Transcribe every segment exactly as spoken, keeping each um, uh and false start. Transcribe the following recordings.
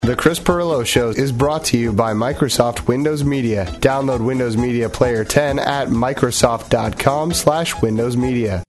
The Chris Pirillo Show is brought to you by Microsoft Windows Media. Download Windows Media Player ten at Microsoft.com slash Windows Media.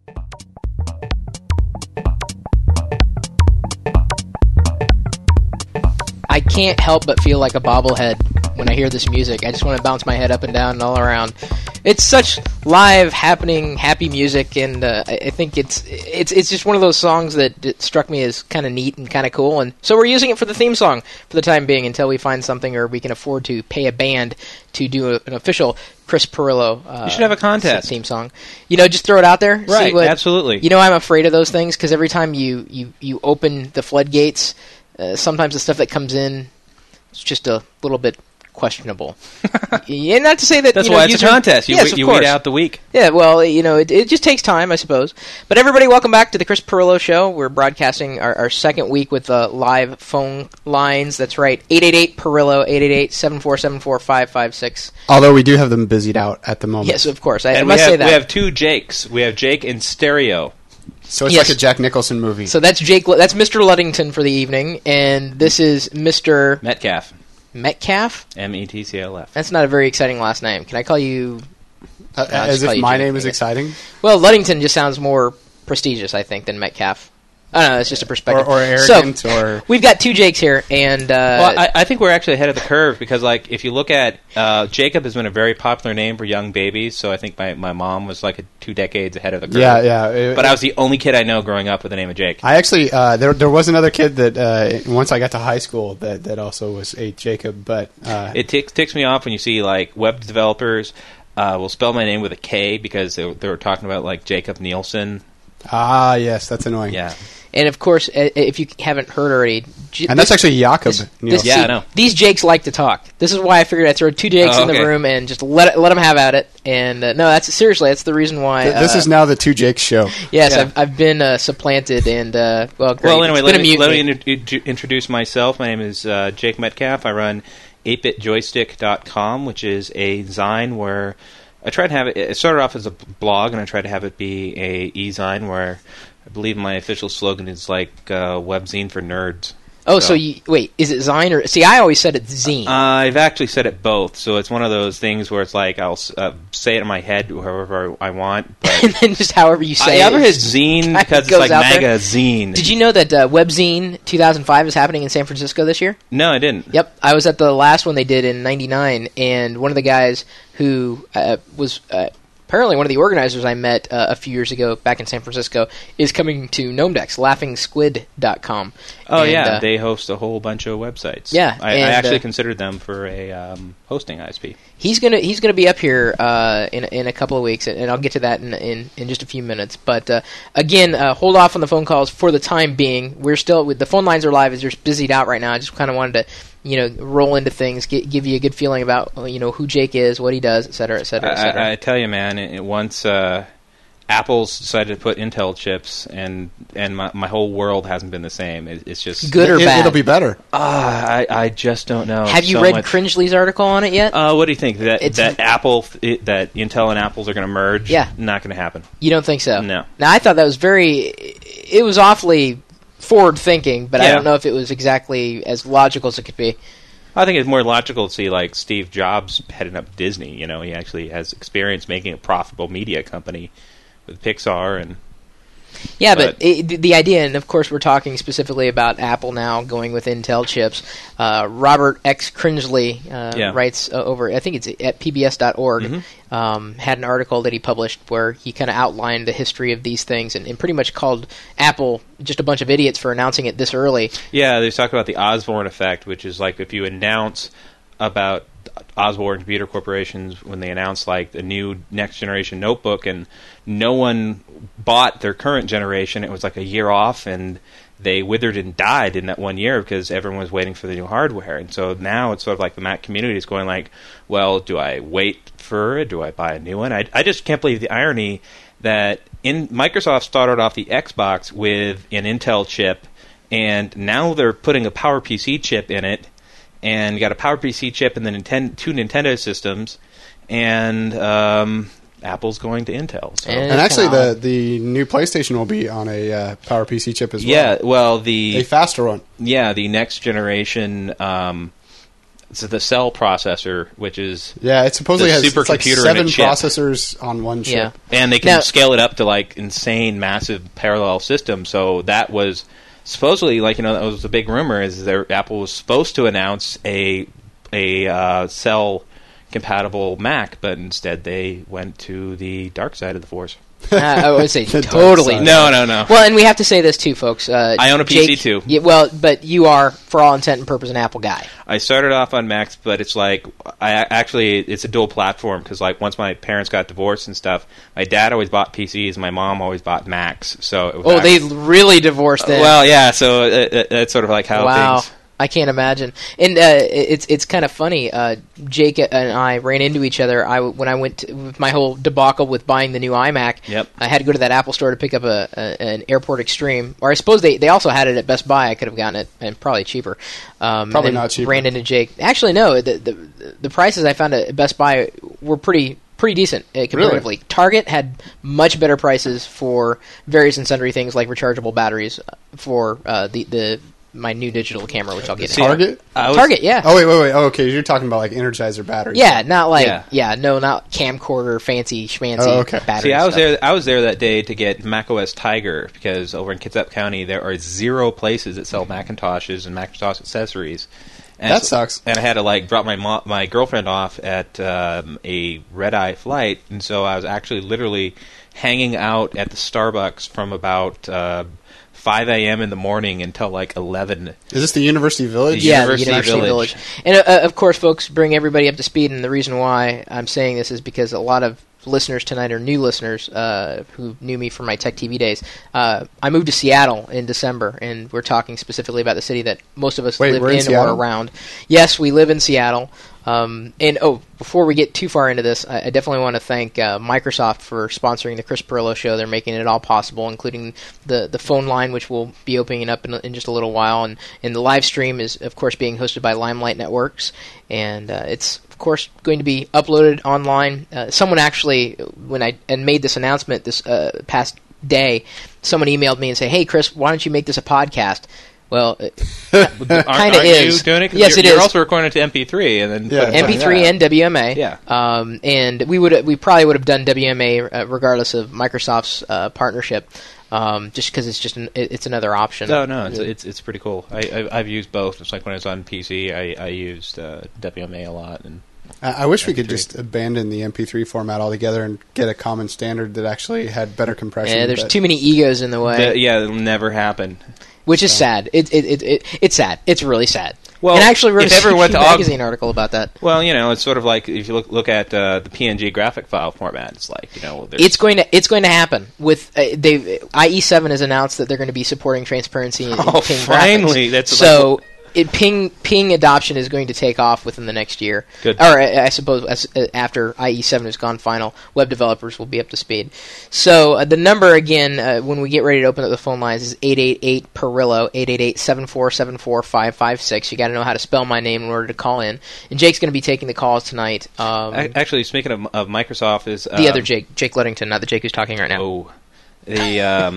I can't help but feel like a bobblehead when I hear this music. I just want to bounce my head up and down and all around. It's such live, happening, happy music, and uh, I think it's it's it's just one of those songs that, that struck me as kind of neat and kind of cool, and so we're using it for the theme song for the time being until we find something or we can afford to pay a band to do a, an official Chris Pirillo uh, you should have a contest theme song. You know, just throw it out there. Right, see what, absolutely. You know, I'm afraid of those things because every time you, you, you open the floodgates, uh, sometimes the stuff that comes in is just a little bit questionable. Yeah, not to say that that's you know, why it's user, a contest. You, yes, w- you course. weed out the week. Yeah, well, you know, it, it just takes time, I suppose. But everybody, welcome back to the Chris Pirillo Show. We're broadcasting our, our second week with uh, live phone lines. That's right, eight eight eight Pirillo, eight eight eight, seven four seven four, five five six. Although we do have them busied out at the moment. Yes, of course. I, I And must we have, say that. we have two Jakes. We have Jake in stereo. So it's Yes. like a Jack Nicholson movie. So that's Jake. That's Mister Luddington for the evening, and this is Mister Metcalf. Metcalf. M E T C L F. That's not a very exciting last name. Can I call you? uh, I'll as just call if you my Jake, name I is guess. exciting. Well, Luddington just sounds more prestigious, I think, than Metcalf. I don't know. It's just a Or, perspective. or arrogant, So, or... we've got two Jakes here, and uh, Well, I, I think we're actually ahead of the curve because, like, if you look at uh, Jacob has been a very popular name for young babies. So I think my, my mom was like a, two decades ahead of the curve. Yeah, yeah. It- But I was the only kid I know growing up with the name of Jake. I actually, uh, there there was another kid that, uh, once I got to high school, that, that also was a Jacob, but... Uh, It ticks, ticks me off when you see like web developers uh, will spell my name with a K because they, they were talking about like Jacob Nielsen. ah, yes, that's annoying. Yeah, and of course, uh, if you haven't heard already, J- And that's this- actually Jakob. This, Nielsen. this, Yeah, see, I know. These Jakes like to talk. This is why I figured I'd throw two Jakes Oh, in the okay. room and just let it, let them have at it. And uh, no, that's seriously, that's the reason why. Th- this uh, is now the Two Jakes show. yes, Yeah. I've, I've been uh, supplanted and uh, well, great. Well, anyway, It's let been a me, let me mutiny. inter- int- introduce myself. My name is uh, Jake Metcalf. I run eight bit joystick dot com, which is a zine where I try to have it. It started off as a blog, and I tried to have it be a e-zine where I believe my official slogan is like uh, webzine for nerds. Oh, so, you wait, is it Zine or see? I always said it's Zine. Uh, I've actually said it both, so it's one of those things where it's like I'll uh, say it in my head however I want. But and then just however you say I it. ever hit zine kinda because it's goes like out there. magazine. Did you know that uh, WebZine two thousand five is happening in San Francisco this year? No, I didn't. Yep, I was at the last one they did in ninety-nine, and one of the guys who uh, was uh, apparently one of the organizers I met uh, a few years ago back in San Francisco is coming to Gnomedex, laughing squid dot com. Oh, And, yeah, uh, they host a whole bunch of websites. Yeah, I, I and, actually uh, considered them for a um, hosting I S P. He's gonna he's gonna be up here uh, in in a couple of weeks, and, and I'll get to that in in, in just a few minutes. But uh, again, uh, hold off on the phone calls for the time being. We're still with the phone lines are live as you're busied out right now. I just kind of wanted to you know roll into things, get, give you a good feeling about you know who Jake is, what he does, et cetera, et cetera, et cetera. I, I tell you, man, it, it once uh, Apple's decided to put Intel chips, and and my, my whole world hasn't been the same. It, it's just Good or It, bad? it'll be better. Ah, I I just don't know. Have you so read much. Cringely's article on it yet? Uh, what do you think that It's- that Apple it, that Intel and Apple's are going to merge? Yeah. not going to happen. You don't think so? No. Now I thought that was very. It was awfully forward thinking, but I Yeah. don't know if it was exactly as logical as it could be. I think it's more logical to see like Steve Jobs heading up Disney. You know, he actually has experience making a profitable media company with Pixar and. Yeah, but, But- it, the- the idea, and of course we're talking specifically about Apple now going with Intel chips. Uh, Robert X. Cringely uh, Yeah. writes uh, over, I think it's at P B S dot org, Mhm. um, had an article that he published where he kind of outlined the history of these things and, and pretty much called Apple just a bunch of idiots for announcing it this early. Yeah, they talk about the Osborne effect, which is like if you announce about Osborne Computer Corporations when they announced like the new next generation notebook, and no one bought their current generation. It was like a year off, and they withered and died in that one year because everyone was waiting for the new hardware. And so now it's sort of like the Mac community is going like, well, do I wait for it? Do I buy a new one? I, I just can't believe the irony that in Microsoft started off the Xbox with an Intel chip, and now they're putting a PowerPC chip in it, and you got a PowerPC chip in the Ninten- two Nintendo systems, and um, Apple's going to Intel. So. And- And actually, kinda the the new PlayStation will be on a uh, PowerPC chip as well. Yeah, well, the A faster one. yeah the next generation, um, so the cell processor, which is Yeah, it supposedly The has it's like supercomputer in a seven chip. processors on one chip. Yeah. and they can Now- scale it up to like insane, massive parallel systems. So that was supposedly like you know that was the big rumor is that Apple was supposed to announce a a uh, cell compatible Mac, but instead they went to the dark side of the force. Uh, I would say The dark totally. side. No, no, no. Well, and we have to say this too, folks. Uh, I own a P C Jake- too. Yeah, well, but you are, for all intent and purpose, an Apple guy. I started off on Macs, but it's like I actually it's a dual platform because like once my parents got divorced and stuff, my dad always bought P Cs, my mom always bought Macs. So it was Oh, they actually- really divorced them. well, yeah. So it, it, that's sort of like how wow. things. I can't imagine. And uh, it's it's kind of funny. Uh, Jake and I ran into each other. I when I went to, with my whole debacle with buying the new iMac. Yep. I had to go to that Apple store to pick up a, a an Airport Extreme, or I suppose they, they also had it at Best Buy. I could have gotten it and probably cheaper. Um, Probably and then not cheaper. Ran into Jake. Actually, no. The the, the prices I found at Best Buy were pretty. Pretty decent uh, comparatively. Target had much better prices for various and sundry things like rechargeable batteries for uh, the the my new digital camera, which I'll get into. Target? I was- Target, yeah. Oh wait, wait, wait. Oh, okay, you're talking about like Energizer batteries. Yeah, not like Yeah. yeah. no, not camcorder, fancy schmancy Oh, okay. battery See, I was stuff. there. I was there that day to get macOS Tiger because over in Kitsap County there are zero places that sell Macintoshes and Macintosh accessories. And That so- sucks. And I had to like drop my mo- my girlfriend off at um, a red eye flight, and so I was actually literally hanging out at the Starbucks from about uh, five a.m. in the morning until like eleven. Is this the University Village? Yeah, University the University Village. Village. And uh, of course, folks, bring everybody up to speed. And the reason why I'm saying this is because a lot of listeners tonight are new listeners uh, who knew me from my Tech T V days. Uh, I moved to Seattle in December, and we're talking specifically about the city that most of us Wait, live we're in in or Seattle? around. Yes, we live in Seattle. Um, and oh, before we get too far into this, I, I definitely want to thank uh, Microsoft for sponsoring the Chris Perillo Show. They're making it all possible, including the the phone line, which will be opening up in, in just a little while, and and the live stream is of course being hosted by Limelight Networks, and uh, it's of course going to be uploaded online. Uh, someone actually, when I and made this announcement this uh, past day, someone emailed me and said, "Hey, Chris, why don't you make this a podcast?" Well, it Aren't, kind of aren't is. you doing it? 'Cause Yes, you're, it you're is. also recording it to M P three and then Yeah, putting M P three that out. and W M A. Yeah. Um, and we would we probably would have done W M A uh, regardless of Microsoft's uh, partnership, um, just because it's just an, it, it's another option. No, no, it's it's, it's pretty cool. I, I I've used both. It's like when I was on P C, I, I used uh, W M A a lot, and I, I wish we could M P three. just abandon the M P three format altogether and get a common standard that actually had better compression. Yeah, there's but- too many egos in the way, the, yeah, it'll never happen. which is sad. It, it, it, it it's sad. It's really sad. Well, and I actually wrote if a everyone went C Q to aug- magazine article about that. Well, you know, it's sort of like if you look look at uh, the P N G graphic file format. It's like you know, there's- It's going to it's going to happen with uh, they I E seven has announced that they're going to be supporting transparency in, in Oh, ping finally. graphics. That's so it, ping ping adoption is going to take off within the next year. Good. Or I, I suppose as, uh, after I E seven has gone final, web developers will be up to speed. So uh, the number again uh, when we get ready to open up the phone lines is eight eight eight Perillo eight eight eight, seven four seven four, five five six. You got to know how to spell my name in order to call in. And Jake's going to be taking the calls tonight. Um, A- actually, speaking of, of Microsoft, is the um, other Jake, Jake Ludington, not the Jake who's talking right now. Oh, the um,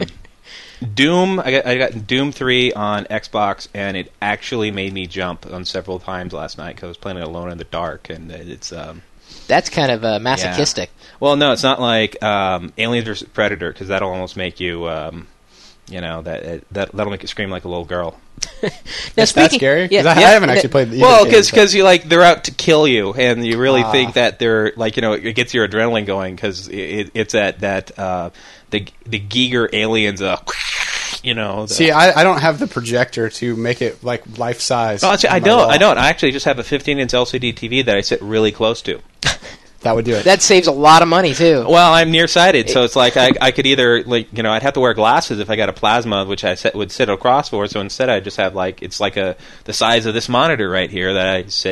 Doom. I got I got Doom three on Xbox, and it actually made me jump on several times last night because I was playing it alone in the dark, and it's um. That's kind of uh, masochistic. Well, no, it's not like um, Aliens versus Predator because that'll almost make you, um, you know, that that that'll make you scream like a little girl. Now, That's speaking, scary? 'Cause Yeah, I, yeah, I haven't yeah. actually played the Well, either game, because you like they're out to kill you, and you really Ah. think that they're like you know it gets your adrenaline going because it, it's that that uh, the the Giger aliens, uh, you know. The, See, I, I don't have the projector to make it like life size. Oh, actually, I on my don't. wall. I don't. I actually just have a fifteen inch L C D T V that I sit really close to. That would do it. That saves a lot of money too. Well, I'm nearsighted, so it's like I, I could either like you know I'd have to wear glasses if I got a plasma, which I set, would sit across for. So instead, I just have like it's like a the size of this monitor right here that I sit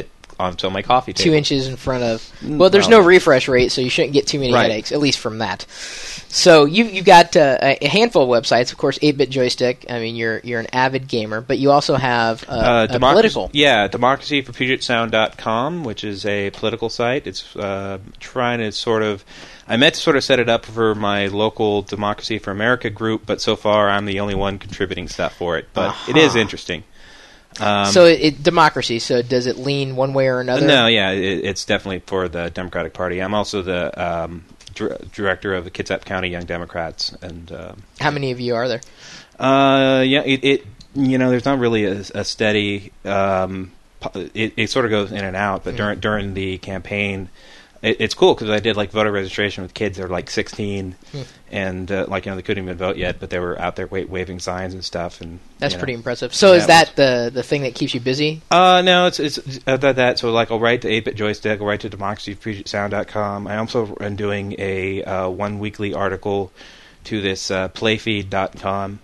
onto my coffee table. Two inches in front of. Well, there's Well, no refresh rate, so you shouldn't get too many Right. headaches, at least from that. So you you've got uh, a handful of websites, of course. eight bit Joystick. I mean, you're you're an avid gamer, but you also have uh, Uh, a democ- political. Yeah, democracy for puget sound dot com, which is a political site. It's uh, trying to sort of... I meant to sort of set it up for my local Democracy for America group, but so far I'm the only one contributing stuff for it. But Uh-huh. it is interesting. Um, So it, it democracy. So does it lean one way or another? No, yeah, it, it's definitely for the Democratic Party. I'm also the um, dir- director of the Kitsap County Young Democrats, and um, How many of you are there? uh, yeah, it, it you know, there's not really a, a steady. Um, po- it, it sort of goes in and out, but Mhm. during during the campaign, it, it's cool because I did like voter registration with kids that are like sixteen, Hmm. and uh, like you know they couldn't even vote yet, but they were out there wa- waving signs and stuff, and That's you know. pretty impressive. So Yeah, is it that the the thing that keeps you busy? Uh, no, it's it's uh, that, that. So like, I'll write to eight bit Joystick. I'll write to democracy for puget sound dot com. I also am doing a uh, one weekly article to this uh, playfeed dot com,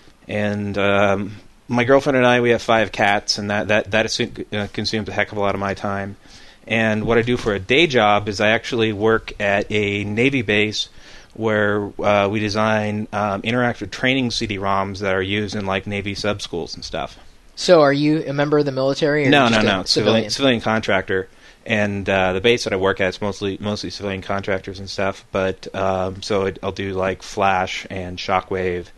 and um, my girlfriend and I we have five cats, and that that that is, uh, consumes a heck of a lot of my time. And what I do for a day job is I actually work at a Navy base where uh, we design um, interactive training C D ROMs that are used in like Navy sub schools and stuff. So are you a member of the military? Or No, just no, a no. Civilian. Civilian, civilian contractor, and uh, the base that I work at is mostly mostly civilian contractors and stuff. But um, so it, I'll do like Flash and Shockwave,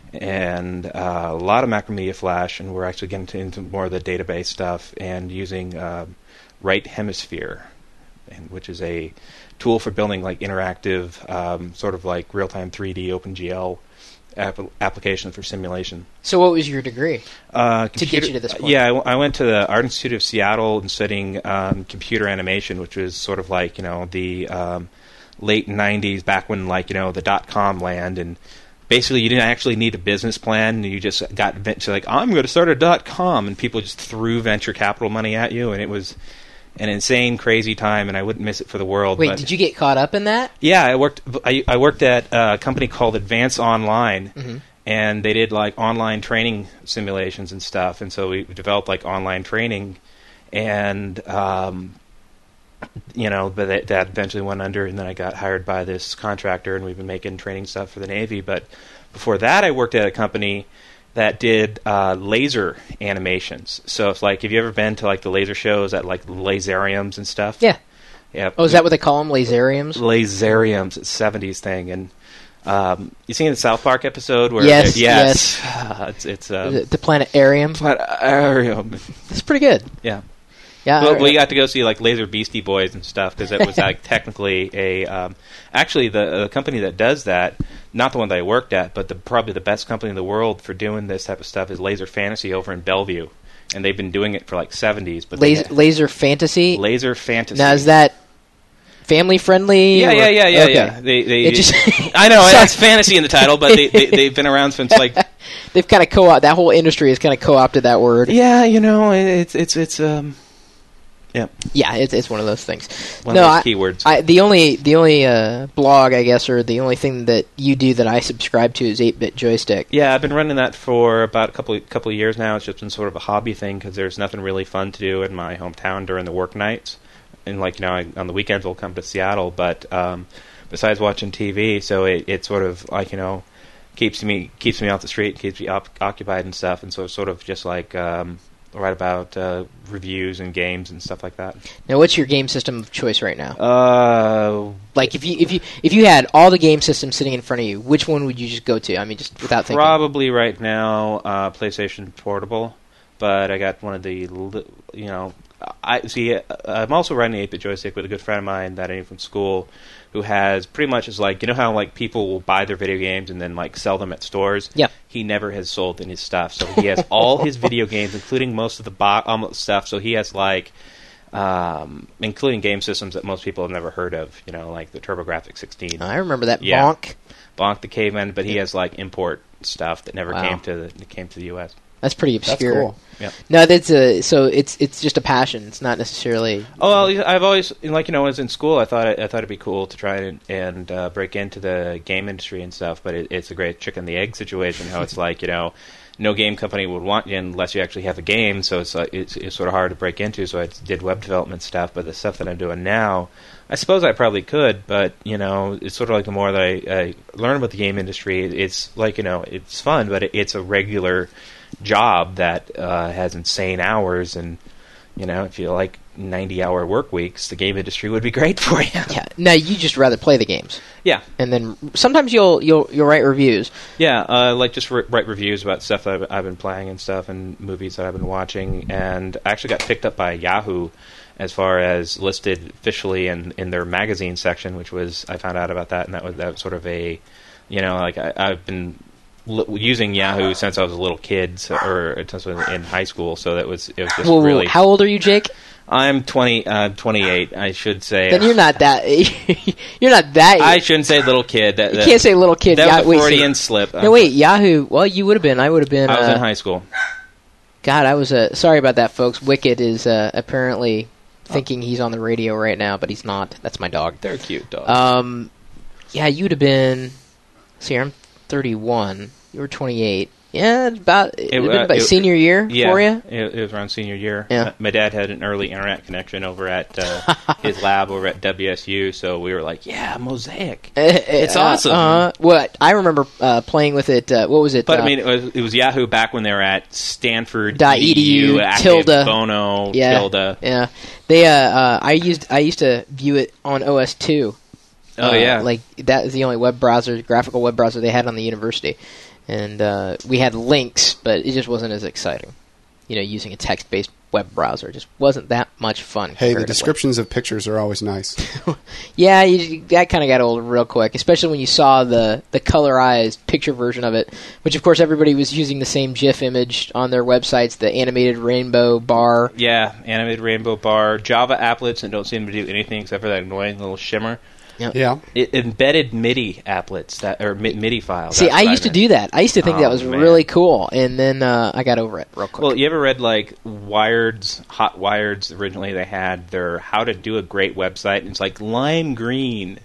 and uh, a lot of Macromedia Flash, and we're actually getting into more of the database stuff and using uh, Right Hemisphere, and which is a tool for building like interactive, um, sort of like real time three D OpenGL app- application for simulation. So what was your degree? Uh, To get you to this point. Yeah, I, w- I went to the Art Institute of Seattle and studying um, computer animation, which was sort of like, you know, the um, late nineties, back when, like, you know, the dot-com land, and basically you didn't actually need a business plan, and you just got venture like, I'm going to start a dot-com, and people just threw venture capital money at you, and it was an insane, crazy time, and I wouldn't miss it for the world. Wait, but did you get caught up in that? Yeah, I worked. I, I worked at a company called Advance Online, Mhm. and they did like online training simulations and stuff. And so we developed like online training, and um, you know, but that, that eventually went under. And then I got hired by this contractor, and we've been making training stuff for the Navy. But before that, I worked at a company that did uh, laser animations. So it's like, have you ever been to like the laser shows at like laseriums and stuff? Yeah. Yeah. Oh, is that what they call them? Laseriums? Laseriums, it's a seventies thing, and um, you seen the South Park episode where Yes, yes, it's it's Is um, it the planetarium? planetarium. That's pretty good. Yeah, Yeah. well, I- we got to go see like Laser Beastie Boys and stuff because it was like technically a um, actually the, the company that does that, not the one that I worked at, but the probably the best company in the world for doing this type of stuff is Laser Fantasy over in Bellevue, and they've been doing it for like seventies. But they laser, had- laser fantasy. Laser Fantasy. Now is that family friendly? Yeah, or- yeah, yeah, yeah, okay. yeah. They, they, It just- I know, Sorry. it's fantasy in the title, but they, they, they've been around since like. They've kind of co-op that whole industry has kind of co-opted that word. Yeah, you know, it's it's it's um, yeah, Yeah, it's it's one of those things. one no, of I, those keywords. I the only the only uh, blog I guess, or the only thing that you do that I subscribe to is eight bit Joystick. yeah, I've been running that for about a couple couple of years now. It's just been sort of a hobby thing because there's nothing really fun to do in my hometown during the work nights, and like you know, I, on the weekends we'll come to Seattle. But um, besides watching T V, so it, it sort of like you know keeps me keeps me off the street, keeps me op- occupied and stuff, and so it's sort of just like um, write about uh, reviews and games and stuff like that. Now, what's your game system of choice right now? Uh, Like, if you if you if you had all the game systems sitting in front of you, which one would you just go to? I mean, just without thinking. Probably right now, uh, PlayStation Portable, but I got one of the, li- you know, I see. I'm also running eight bit Joystick with a good friend of mine that I knew from school, who has pretty much is like you know how like people will buy their video games and then like sell them at stores. Yeah. He never has sold any stuff, so he has all his video games, including most of the bo- almost stuff. So he has like. Um, including game systems that most people have never heard of, you know, like the TurboGrafx sixteen. I remember that Yeah. bonk. Bonk the Caveman, but he has like import stuff that never Wow. came to the came to the U S. That's pretty That's obscure. cool. Yeah. No, that's a so it's it's just a passion. It's not necessarily. Oh well, I've always like you know, when I was in school, I thought I thought it'd be cool to try and, and uh, break into the game industry and stuff. But it, it's a great chicken and the egg situation. How it's like you know, no game company would want you unless you actually have a game. So it's uh, it's, it's sort of hard to break into. So I did web development stuff, but the stuff that I'm doing now, I suppose I probably could. But you know, it's sort of like the more that I, I learn about the game industry, it's like you know, it's fun, but it, it's a regular job that uh, has insane hours, and you know, if you like ninety-hour work weeks, the game industry would be great for you. Yeah. Now you just rather play the games. Yeah. And then sometimes you'll you'll you'll write reviews. Yeah, uh, like just re- write reviews about stuff that I've, I've been playing and stuff, and movies that I've been watching. And I actually got picked up by Yahoo as far as listed officially in, in their magazine section, which was I found out about that, and that was that was sort of a, you know, like I, I've been l- using Yahoo since I was a little kid, so, or since I was in high school. So that was it was just Well, really. how old are you, Jake? I'm twenty, uh, twenty-eight. I should say. Then you're not that. You're not that. I shouldn't say little kid. That, you that, can't say little kid. That Ya- was a wait, Freudian so- slip. No, wait, Yahoo. Well, you would have been. I would have been. I was uh, in high school. God, I was. Uh, sorry about that, folks. Wicked is uh, apparently thinking he's on the radio right now, but he's not. That's my dog. They're cute dogs. Um, yeah, you'd have been. See, I'm thirty-one. You were twenty-eight. Yeah, it's about. It, It, would have been uh, about it- senior year yeah, for you. It, it was around senior year. Yeah. Uh, my dad had an early internet connection over at uh, his lab over at W S U, so we were like, "Yeah, Mosaic." It's awesome. Uh, what I remember uh, playing with it. Uh, what was it? But uh, I mean, it was, it was Yahoo back when they were at Stanford Dot edu, Active, tilde. Bono, yeah, tilde. yeah. They. Uh, uh, I used. I used to view it on O S two. Oh Uh, yeah, like that is the only web browser, graphical web browser they had on the university, and uh, we had links, but it just wasn't as exciting. You know, using a text-based web browser just wasn't that much fun. Hey, the comparatively. descriptions of pictures are always nice. Yeah, you, that kind of got old real quick, especially when you saw the the colorized picture version of it, which of course everybody was using the same GIF image on their websites, the animated rainbow bar. yeah, animated rainbow bar, Java applets, and don't seem to do anything except for that annoying little shimmer. Yeah. It, embedded MIDI applets that or mi- MIDI files. See, that's I what used to meant. do that. I used to think Oh, that was man. really cool, and then uh, I got over it real quick. Well, you ever read like Wired's Hot Wired's? Originally, they had their how to do a great website, and it's like lime green,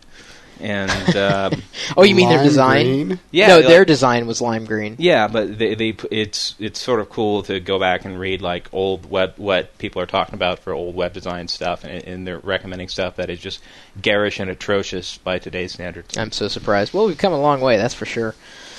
and um, oh, you mean their Lime design? green? yeah, no, like- their design was lime green. yeah, but they, they p- it's it's sort of cool to go back and read like old web what people are talking about for old web design stuff, and, and they're recommending stuff that is just garish and atrocious by today's standards. I'm so surprised. Well, we've come a long way, that's for sure.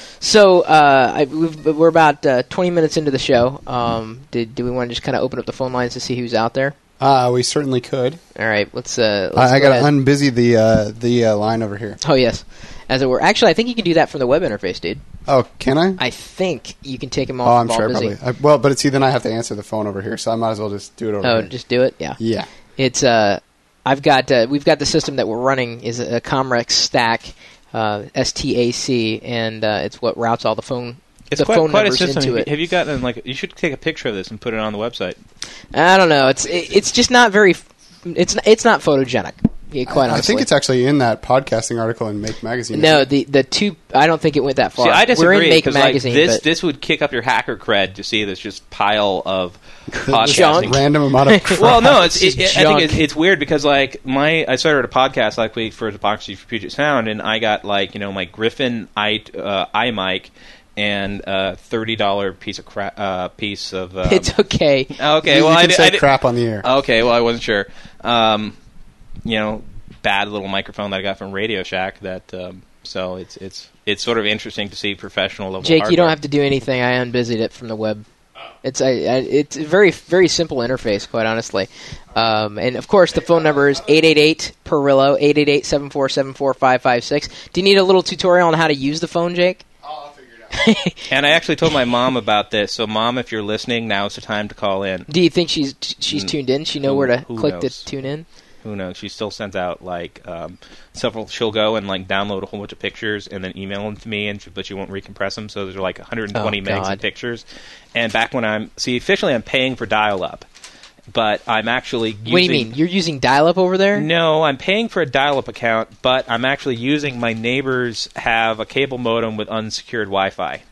So uh, I, we've, we're about uh, twenty minutes into the show. Um, did do we want to just kind of open up the phone lines to see who's out there? Uh, we certainly could. All right, let's. Uh, let's I, I go got to ahead. unbusy the uh, the uh, line over here. Oh yes, as it were. Actually, I think you can do that from the web interface, dude. Oh, can I? I think you can take them off. oh, I'm while sure. busy. Probably. I, well, but see, then I have to answer the phone over here, so I might as well just do it over Oh, here. just do it. Yeah. Yeah. It's uh, I've got uh, we've got the system that we're running is a Comrex stack, uh, S T A C, and uh, it's what routes all the phone It's the quite, phone quite a numbers system. into it. Have you gotten like? You should take a picture of this and put it on the website. I don't know. It's it, it's just not very. It's it's not photogenic. Yeah, quite I honestly. think it's actually in that podcasting article in Make Magazine. no isn't the the two. I don't think it went that far. See, I disagree We're in Make because like, Magazine, this but this would kick up your hacker cred to see this just pile of it? podcasting. Just random amount of crap. Well, no, it's, It's it, it, I junk. think it, it's weird because like my I started a podcast like week for Epoxy for Puget Sound, and I got like you know my Griffin i uh, iMic and a thirty dollar piece of cra- uh, piece of. Um, it's okay. okay. You Well, I can did, say I did, crap on the air. Okay, well, I wasn't sure. Um, you know, bad little microphone that I got from Radio Shack. That um, so it's it's it's sort of interesting to see professional level. Jake, hardware. you don't have to do anything. I unbusied it from the web. It's a, I it's a very very simple interface, quite honestly. Um, and of course, the phone number is eight eight eight Perillo eight eight eight seven four seven four five five six. Do you need a little tutorial on how to use the phone, Jake? I'll figure it out. And I actually told my mom about this. So, Mom, if you're listening, now's the time to call in. Do you think she's she's Mm. tuned in? She know Who- where to who click knows? to tune in? Who knows? She still sends out like um, several. She'll go and like download a whole bunch of pictures and then email them to me, and she, but she won't recompress them. So there's like one hundred twenty Oh, megs God. of pictures. And back when I'm see officially, I'm paying for dial-up, but I'm actually using. What do you mean? You're using dial-up over there? No, I'm paying for a dial-up account, but I'm actually using my neighbors have a cable modem with unsecured Wi-Fi.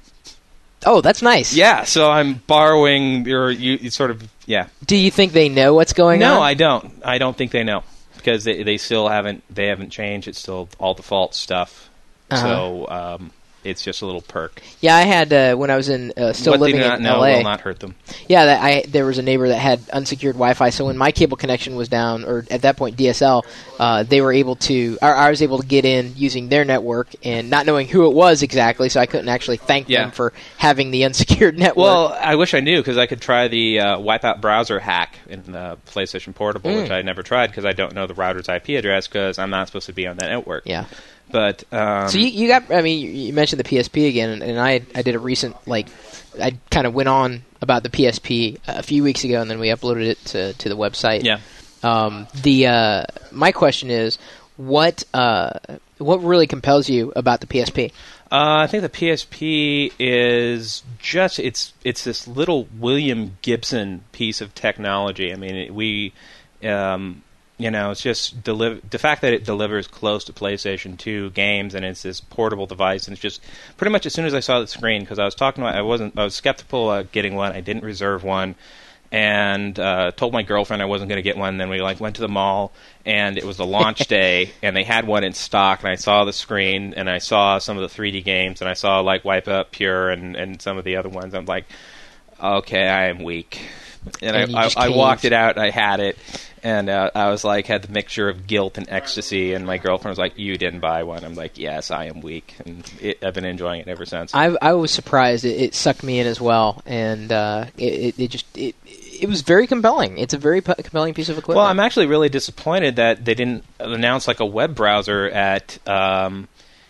Oh, that's nice. Yeah, so I'm borrowing or you, you sort of yeah. Do you think they know what's going on? No, I don't. I don't think they know because they they still haven't they haven't changed. It's still all default stuff. Uh-huh. So um, it's just a little perk. Yeah, I had uh, when I was in uh, still what living they do not in know L A. will not hurt them. Yeah, that I there was a neighbor that had unsecured Wi-Fi, so when my cable connection was down, or at that point D S L, uh, they were able to, or I was able to get in using their network, and not knowing who it was exactly, so I couldn't actually thank Yeah. them for having the unsecured network. Well, I wish I knew, because I could try the uh, Wipeout browser hack in the PlayStation Portable, Mm. which I never tried because I don't know the router's I P address because I'm not supposed to be on that network. yeah. But um, So you, you got, I mean, you, you mentioned the P S P again, and, and I I did a recent, like, I kind of went on about the P S P a few weeks ago, and then we uploaded it to, to the website. yeah. Um, the uh, my question is, what uh, what really compels you about the P S P? Uh, I think the P S P is just it's it's this little William Gibson piece of technology. I mean, it, we, um, you know, it's just deliver the fact that it delivers close to PlayStation two games, and it's this portable device, and it's just pretty much as soon as I saw the screen, because I was talking about, I wasn't I was skeptical about getting one. I didn't reserve one. And uh, told my girlfriend I wasn't going to get one. Then we like went to the mall, and it was the launch day, and they had one in stock. And I saw the screen, and I saw some of the three D games, and I saw like Wipeout Pure and, and some of the other ones. I'm like, okay, I am weak. And, And you I, just I, I caved. walked it out, and I had it, and uh, I was like, had the mixture of guilt and ecstasy. And my girlfriend was like, "You didn't buy one." I'm like, "Yes, I am weak," and it, I've been enjoying it ever since. I I was surprised it, it sucked me in as well, and uh, it, it it just it it was very compelling. It's a very p- compelling piece of equipment. Well, I'm actually really disappointed that they didn't announce like a web browser at um,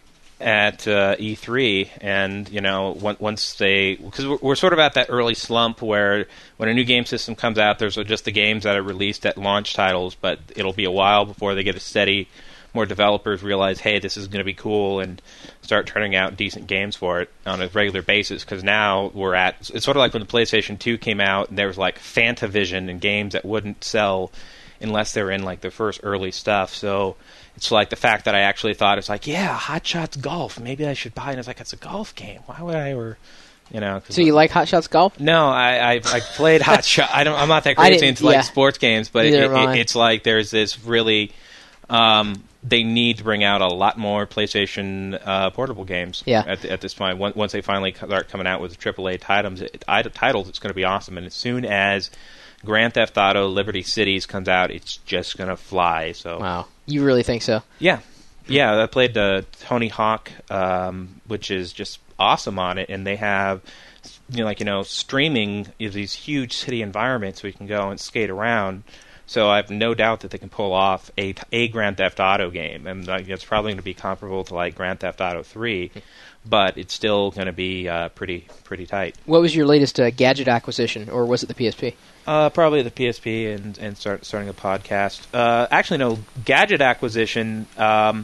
at uh, E three, and you know, on- once they, because we're, we're sort of at that early slump where when a new game system comes out, there's just the games that are released at launch titles, but it'll be a while before they get a steady. More developers realize, hey, this is going to be cool, and start turning out decent games for it on a regular basis. Because now we're at, it's sort of like when the PlayStation two came out, and there was like Fantavision and games that wouldn't sell unless they were in like the first early stuff. So it's like the fact that I actually thought, it's like, yeah, Hot Shots Golf, maybe I should buy it. And it's like, it's a golf game. Why would I ever, you know? 'cause so you like Hot Shots Golf? No, I I, I played Hot Shot. I don't. I'm not that I crazy didn't- into like yeah. sports games, but it, Neither it, am I. it, it's like there's this really. Um, they need to bring out a lot more PlayStation uh, portable games. Yeah. At, at this point, once, once they finally start coming out with triple A titles, it, titles, it's going to be awesome. And as soon as Grand Theft Auto Liberty Cities comes out, it's just going to fly. So Wow, you really think so? yeah, yeah. I played uh, Tony Hawk, um, which is just awesome on it, and they have, you know, like you know, streaming is these huge city environments where you can go and skate around. So I have no doubt that they can pull off a, a Grand Theft Auto game, and like, it's probably going to be comparable to like Grand Theft Auto three, but it's still going to be uh, pretty pretty tight. What was your latest uh, gadget acquisition, or was it the P S P? Uh, probably the P S P and and start starting a podcast. Uh, actually, no, gadget acquisition. Um,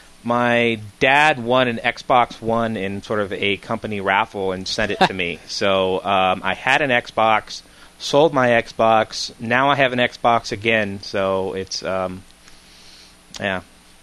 my dad won an Xbox One in sort of a company raffle and sent it to me. So um, I had an Xbox, sold my Xbox. Now I have an Xbox again. So it's um, yeah.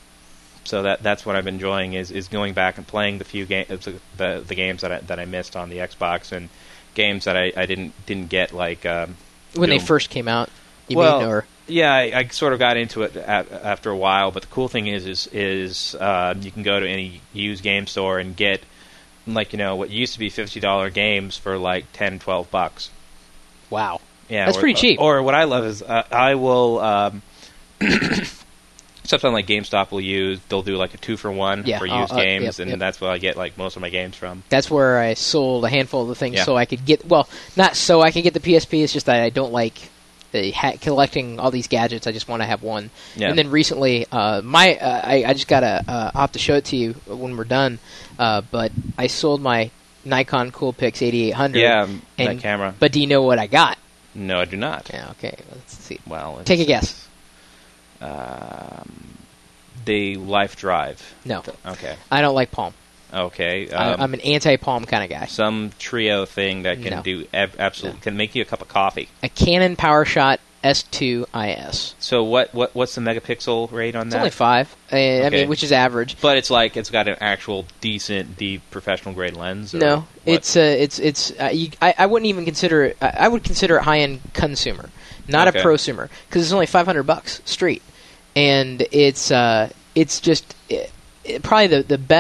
So that that's what I'm enjoying is, is going back and playing the few games the the games that I, that I missed on the Xbox, and games that I, I didn't didn't get like um, When they Doom. first came out, you well, mean, or yeah, I, I sort of got into it a after a while. But the cool thing is, is, is uh, you can go to any used game store and get, like, you know, what used to be fifty dollar games for like ten, twelve bucks. wow, Yeah, that's or, pretty cheap. Or what I love is uh, I will, um, something like GameStop will use, they'll do like a two for one Yeah, for uh, used uh, games, yep, and yep. that's where I get like most of my games from. That's where I sold a handful of the things Yeah. so I could get, well, not so I could get the P S P, it's just that I don't like the ha- collecting all these gadgets. I just want to have one. Yeah. And then recently, uh, my uh, I, I just got to, uh, I'll have to show it to you when we're done, uh, but I sold my Nikon Coolpix eighty-eight hundred. Yeah, and, that camera. But do you know what I got? No, I do not. Yeah, okay, let's see. Well, it's, Take a guess. Um, the Life Drive. No, Okay. I don't like Palm. Okay. I, Um, I'm an anti-Palm kind of guy. some trio thing that can No. do ab- absolutely No. can make you a cup of coffee. A Canon PowerShot S two I S. So what what what's the megapixel rate on It's that? only five. Uh, I Okay. mean, which is average. But it's like it's got an actual decent, deep, professional grade lens. Or No, what? it's uh, it's it's. Uh, you, I I wouldn't even consider it. I, I would consider it high end consumer, not Okay. a prosumer, because it's only five hundred bucks street, and it's uh it's just it, it, probably the the best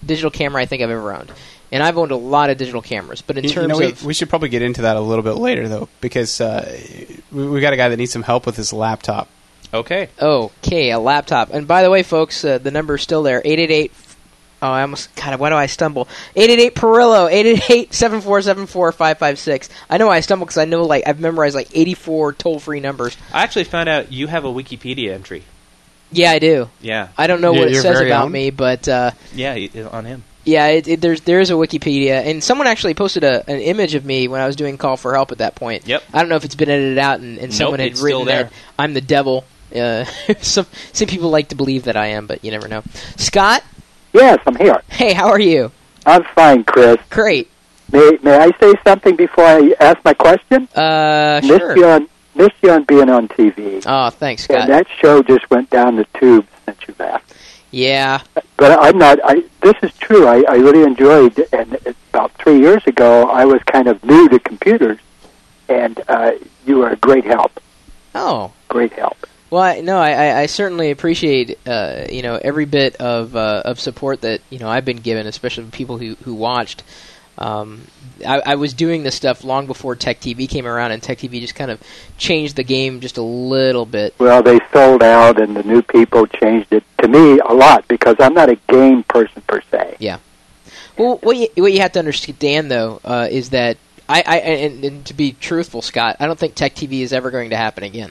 digital camera I think I've ever owned. And I've owned a lot of digital cameras, but in you, terms you know, we, of... We should probably get into that a little bit later, though, because uh, we, we got a guy that needs some help with his laptop. Okay. Okay, a laptop. And by the way, folks, uh, the number's still there. eight eight eight... Oh, I almost... God, why do I stumble? eight eight eight Perillo, eight eight eight, seven four seven four, five five six. I know I stumble because I know, like, I've memorized, like, eighty-four toll-free numbers. I actually found out you have a Wikipedia entry. Yeah, I do. Yeah. I don't know Yeah, what it your says very about own? me, but... Uh, Yeah, y- on him. yeah, it, it, there's there is a Wikipedia, and someone actually posted a, an image of me when I was doing Call for Help at that point. Yep. I don't know if it's been edited out, and, and Nope, someone had it's written still there. that I'm the devil. Uh, some some people like to believe that I am, but you never know. Scott? Yes, I'm here. Hey, how are you? I'm fine, Chris. Great. May May I say something before I ask my question? Uh, Missed sure. you on missed you on being on T V. Oh, thanks, Scott. And that show just went down the tube since you left. Yeah. But I'm not. I this is true. I, I really enjoyed. And it's about three years ago, I was kind of new to computers, and uh, you were a great help. Oh. Great help. Well, I, no, I, I- I certainly appreciate uh, you know every bit of uh, of support that you know I've been given, especially from people who who watched. Um, I, I was doing this stuff long before Tech T V came around, and Tech T V just kind of changed the game just a little bit. Well, they sold out, and the new people changed it to me a lot because I'm not a game person per se. Yeah. Well, what you, what you have to understand though uh, is that I, I and, and to be truthful, Scott, I don't think Tech T V is ever going to happen again.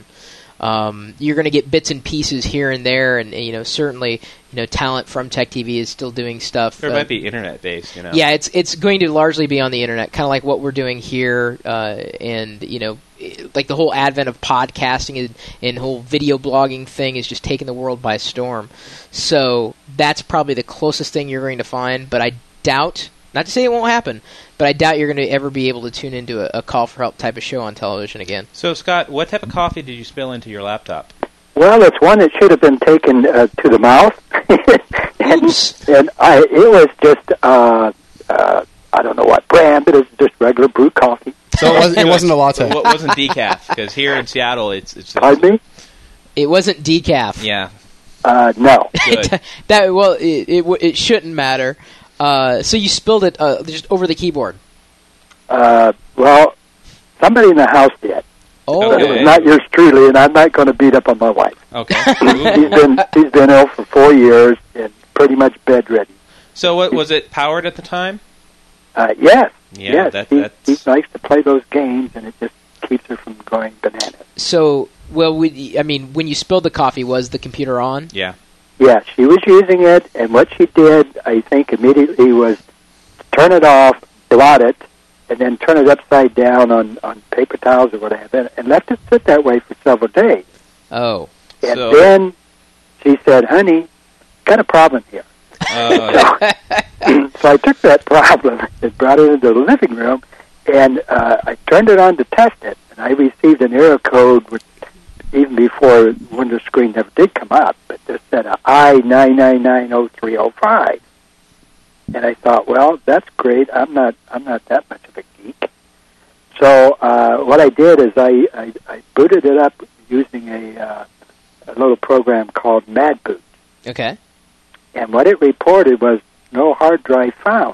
Um, you're going to get bits and pieces here and there, and you know certainly you know talent from Tech T V is still doing stuff. Or it uh, might be internet based, you know. Yeah, it's it's going to largely be on the internet, kind of like what we're doing here, uh, and you know, like the whole advent of podcasting and, and whole video blogging thing is just taking the world by storm. So that's probably the closest thing you're going to find, but I doubt. Not to say it won't happen, but I doubt you're going to ever be able to tune into a, a call for help type of show on television again. So, Scott, what type of coffee did you spill into your laptop? Well, it's one that should have been taken uh, to the mouth, and, Oops. and I it was just uh, uh, I don't know what brand, but it's just regular brewed coffee. So it wasn't, it wasn't a latte. What wasn't decaf? Because here in Seattle, it's it's. Pardon me? It wasn't decaf. Yeah. Uh, no. Good. that well, it, it w- it shouldn't matter. Uh, so you spilled it uh, just over the keyboard. Uh, well, somebody in the house did. Oh, But it Okay. was not yours truly, and I'm not going to beat up on my wife. Okay. He's been he's been ill for four years and pretty much bedridden. So, what was it powered at the time? Uh, yes, Yeah, yes. that- he, that's- he likes to play those games, and it just keeps her from going bananas. so well, we, I mean, when you spilled the coffee, was the computer on? Yeah. Yeah, she was using it, and what she did, I think, immediately was turn it off, blot it, and then turn it upside down on, on paper towels or whatever, and, and left it sit that way for several days. Oh, And So- then she said, honey, got a problem here. Uh, So I took that problem and brought it into the living room, and uh, I turned it on to test it, and I received an error code which, even before Windows screen never did come up, but just said uh, I nine nine nine zero three zero five. And I thought, well, that's great. I'm not I'm not that much of a geek. So uh, what I did is I, I, I booted it up using a, uh, a little program called MadBoot. okay. And what it reported was no hard drive found.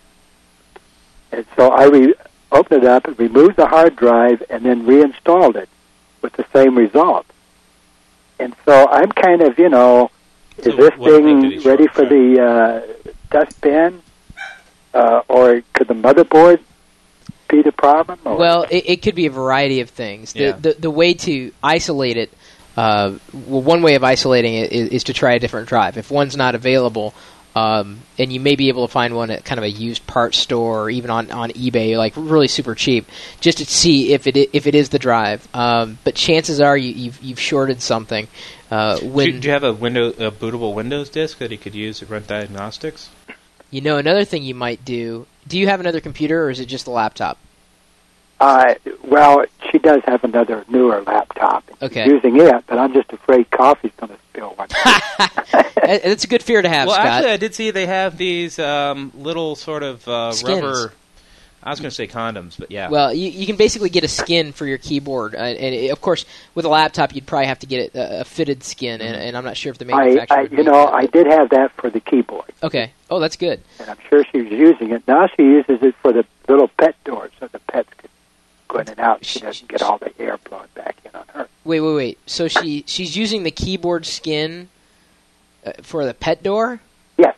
And so I re- opened it up and removed the hard drive and then reinstalled it with the same result. And so I'm kind of, you know, is So this what thing did thing he ready short for the uh, dustbin? Uh, or could the motherboard be the problem? Or? Well, it, it could be a variety of things. The Yeah. the, the way to isolate it, uh, well, one way of isolating it is, is to try a different drive. If one's not available, um, and you may be able to find one at kind of a used parts store or even on, on eBay, like really super cheap, just to see if it i- if it is the drive. Um, but chances are you, you've you've shorted something. Uh, when do, do you have a window a bootable Windows disk that he could use to run diagnostics? you know another thing you might do. Do you have another computer or is it just a laptop? Uh, well, she does have another newer laptop. Okay. She's using it, but I'm just afraid coffee's going to spill one. That- That's a good fear to have, Well, Scott. actually, I did see they have these um, little sort of uh, Skins. rubber I was going to say condoms, but yeah. Well, you, you can basically get a skin for your keyboard, uh, and it, of course, with a laptop, you'd probably have to get a, a fitted skin, and, and I'm not sure if the I, manufacturer. I would you make know, that. I did have that for the keyboard, Okay. Oh, that's good. and I'm sure she was using it. Now she uses it for the little pet door, so the pets can go in and out. She doesn't get all the air blown back in on her. Wait, wait, wait. So she she's using the keyboard skin uh, for the pet door? Yes.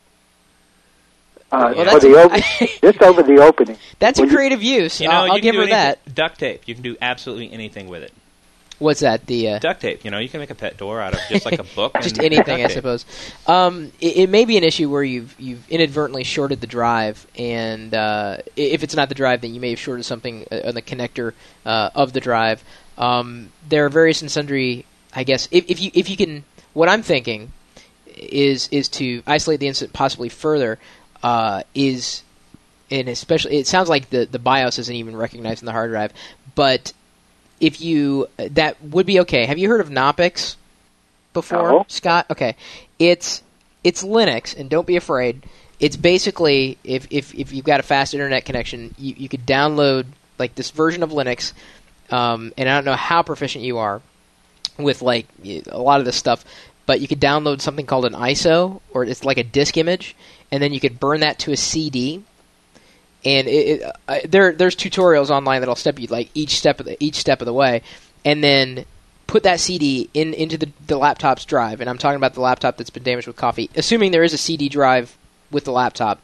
Uh, Well, for that's the a- open, just over the opening. That's a When you- creative use. You know, I'll, you I'll can give do her anything- that. Duct tape. You can do absolutely anything with it. What's that? The uh, Duct tape. You know, you can make a pet door out of just like a book. just and anything, I duct tape. suppose. Um, it, it may be an issue where you've you've inadvertently shorted the drive, and uh, i- if it's not the drive, then you may have shorted something uh, on the connector uh, of the drive. Um, there are various and sundry. I guess if, if you if you can, what I'm thinking is is to isolate the incident possibly further. Uh, is and especially it sounds like the the BIOS isn't even recognized in the hard drive, but if you that would be okay. Have you heard of Knoppix before, No. Scott? Okay, it's it's Linux, and don't be afraid. It's basically if if if you've got a fast internet connection, you you could download like this version of Linux, um, and I don't know how proficient you are with like a lot of this stuff, but you could download something called an I S O, or it's like a disk image, and then you could burn that to a C D. And it, it, uh, there, there's tutorials online that'll step you like each step of the each step of the way, and then put that C D in into the, the laptop's drive. And I'm talking about the laptop that's been damaged with coffee, assuming there is a C D drive with the laptop,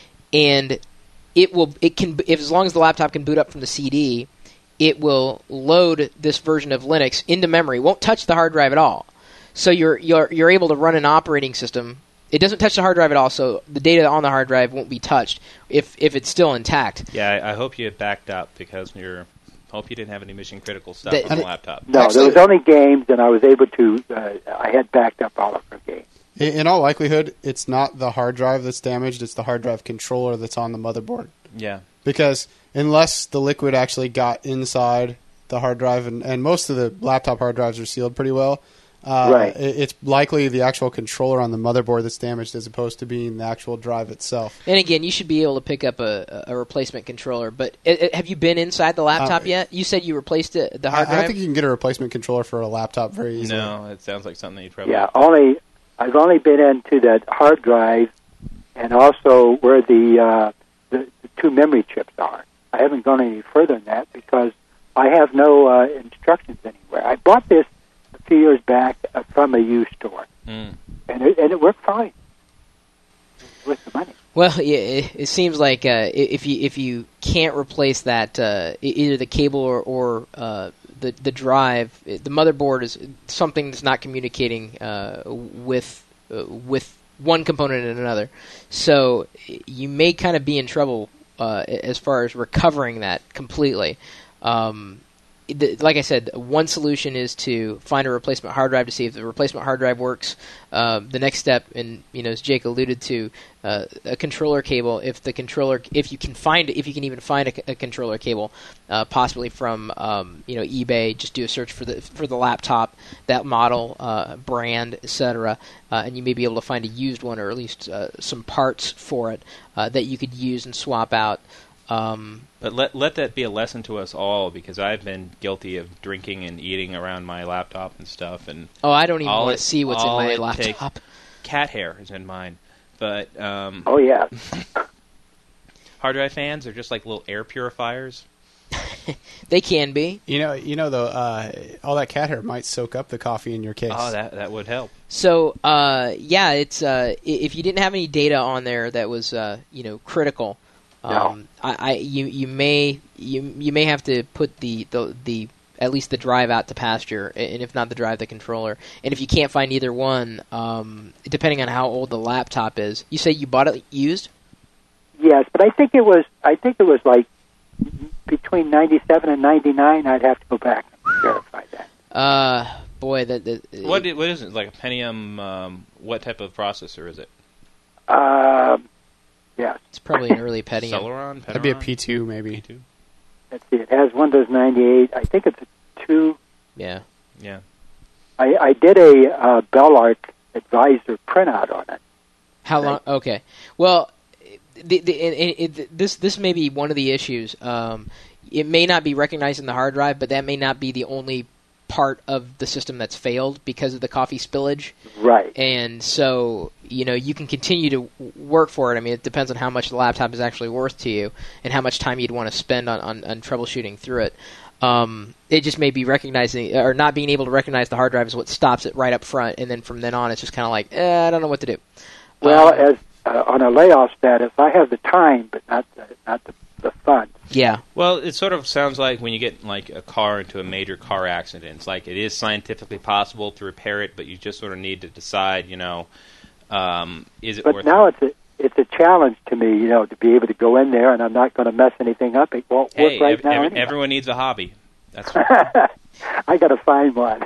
and it will it can if as long as the laptop can boot up from the C D, it will load this version of Linux into memory. It won't touch the hard drive at all. So you're you're you're able to run an operating system. It doesn't touch the hard drive at all, so the data on the hard drive won't be touched if if it's still intact. Yeah, I, I hope you had backed up because you're. Hope you didn't have any mission critical stuff That- on the laptop. No, Actually- there was only games, and I was able to. Uh, I had backed up all of her games. In in all likelihood, it's not the hard drive that's damaged; it's the hard drive controller that's on the motherboard. Yeah. Because unless the liquid actually got inside the hard drive, and, and most of the laptop hard drives are sealed pretty well, uh, Right. it, it's likely the actual controller on the motherboard that's damaged as opposed to being the actual drive itself. And again, you should be able to pick up a, a replacement controller. But uh, uh, have you been inside the laptop Uh, yet? You said you replaced it, the I, hard I drive. think you can get a replacement controller for a laptop very easily. No, it sounds like something you'd probably. Yeah, only I've only been into that hard drive, and also where the, uh, the the two memory chips are. I haven't gone any further than that because I have no uh, instructions anywhere. I bought this a few years back uh, from a used store, Mm. and it, and it worked fine. It's worth the money. Well, yeah, it, it seems like uh, i- if you if you can't replace that uh, e- either the cable or, or uh, the the drive, it- the motherboard is something that's not communicating uh, with uh, with one component and another. So y- you may kind of be in trouble uh, as far as recovering that completely. Um, the, like I said, one solution is to find a replacement hard drive to see if the replacement hard drive works. Um, the next step, and you know, as Jake alluded to, uh, a controller cable. If the controller, if you can find, if you can even find a, a controller cable, uh, possibly from um, you know eBay, just do a search for the for the laptop, that model, uh, brand, et cetera, uh, and you may be able to find a used one or at least uh, some parts for it uh, that you could use and swap out. Um, But let let that be a lesson to us all because I've been guilty of drinking and eating around my laptop and stuff. And oh, I don't even all want it- to see what's in all my it laptop. takes- cat hair is in mine. But um, Oh yeah, hard drive fans are just like little air purifiers. They can be. You know, you know though, uh, all that cat hair might soak up the coffee in your case. Oh, that that would help. So, uh, yeah, it's uh, i- if you didn't have any data on there that was uh, you know critical, um, I, I you you may you you may have to put the, the the at least the drive out to pasture, and if not the drive, the controller. And if you can't find either one, um, depending on how old the laptop is, you say you bought it used. yes, but I think it was. I think it was like between ninety-seven and ninety-nine. I'd have to go back and verify that. Uh, boy, that, that What i- what is it? Like a Pentium? Um, what type of processor is it? Um, yeah, it's probably an early Pentium. Celeron? That'd be a Pentaron? P two maybe. P two? let's see. It has Windows ninety-eight. I think it's a two. Yeah. Yeah. I, I did a uh, Bellark Advisor printout on it. How long? Okay. Well, the, the, it, it, this this may be one of the issues. Um, it may not be recognized in the hard drive, but that may not be the only part of the system that's failed because of the coffee spillage. Right. And so, you know, you can continue to work for it. I mean, it depends on how much the laptop is actually worth to you and how much time you'd want to spend on, on, on troubleshooting through it. Um, it just may be recognizing or not being able to recognize the hard drive is what stops it right up front, and then from then on, it's just kind of like, eh, I don't know what to do. Well, um, as uh, on a layoff status, I have the time, but not the, not the, the funds. Yeah. Well, it sort of sounds like when you get like a car into a major car accident, it's like it is scientifically possible to repair it, but you just sort of need to decide, you know, um, is it But worth now it? it's a it's a challenge to me, you know, to be able to go in there, and I'm not going to mess anything up. It won't Hey, work right ev- now. ev- anyway. everyone needs a hobby. That's right. I got to find one.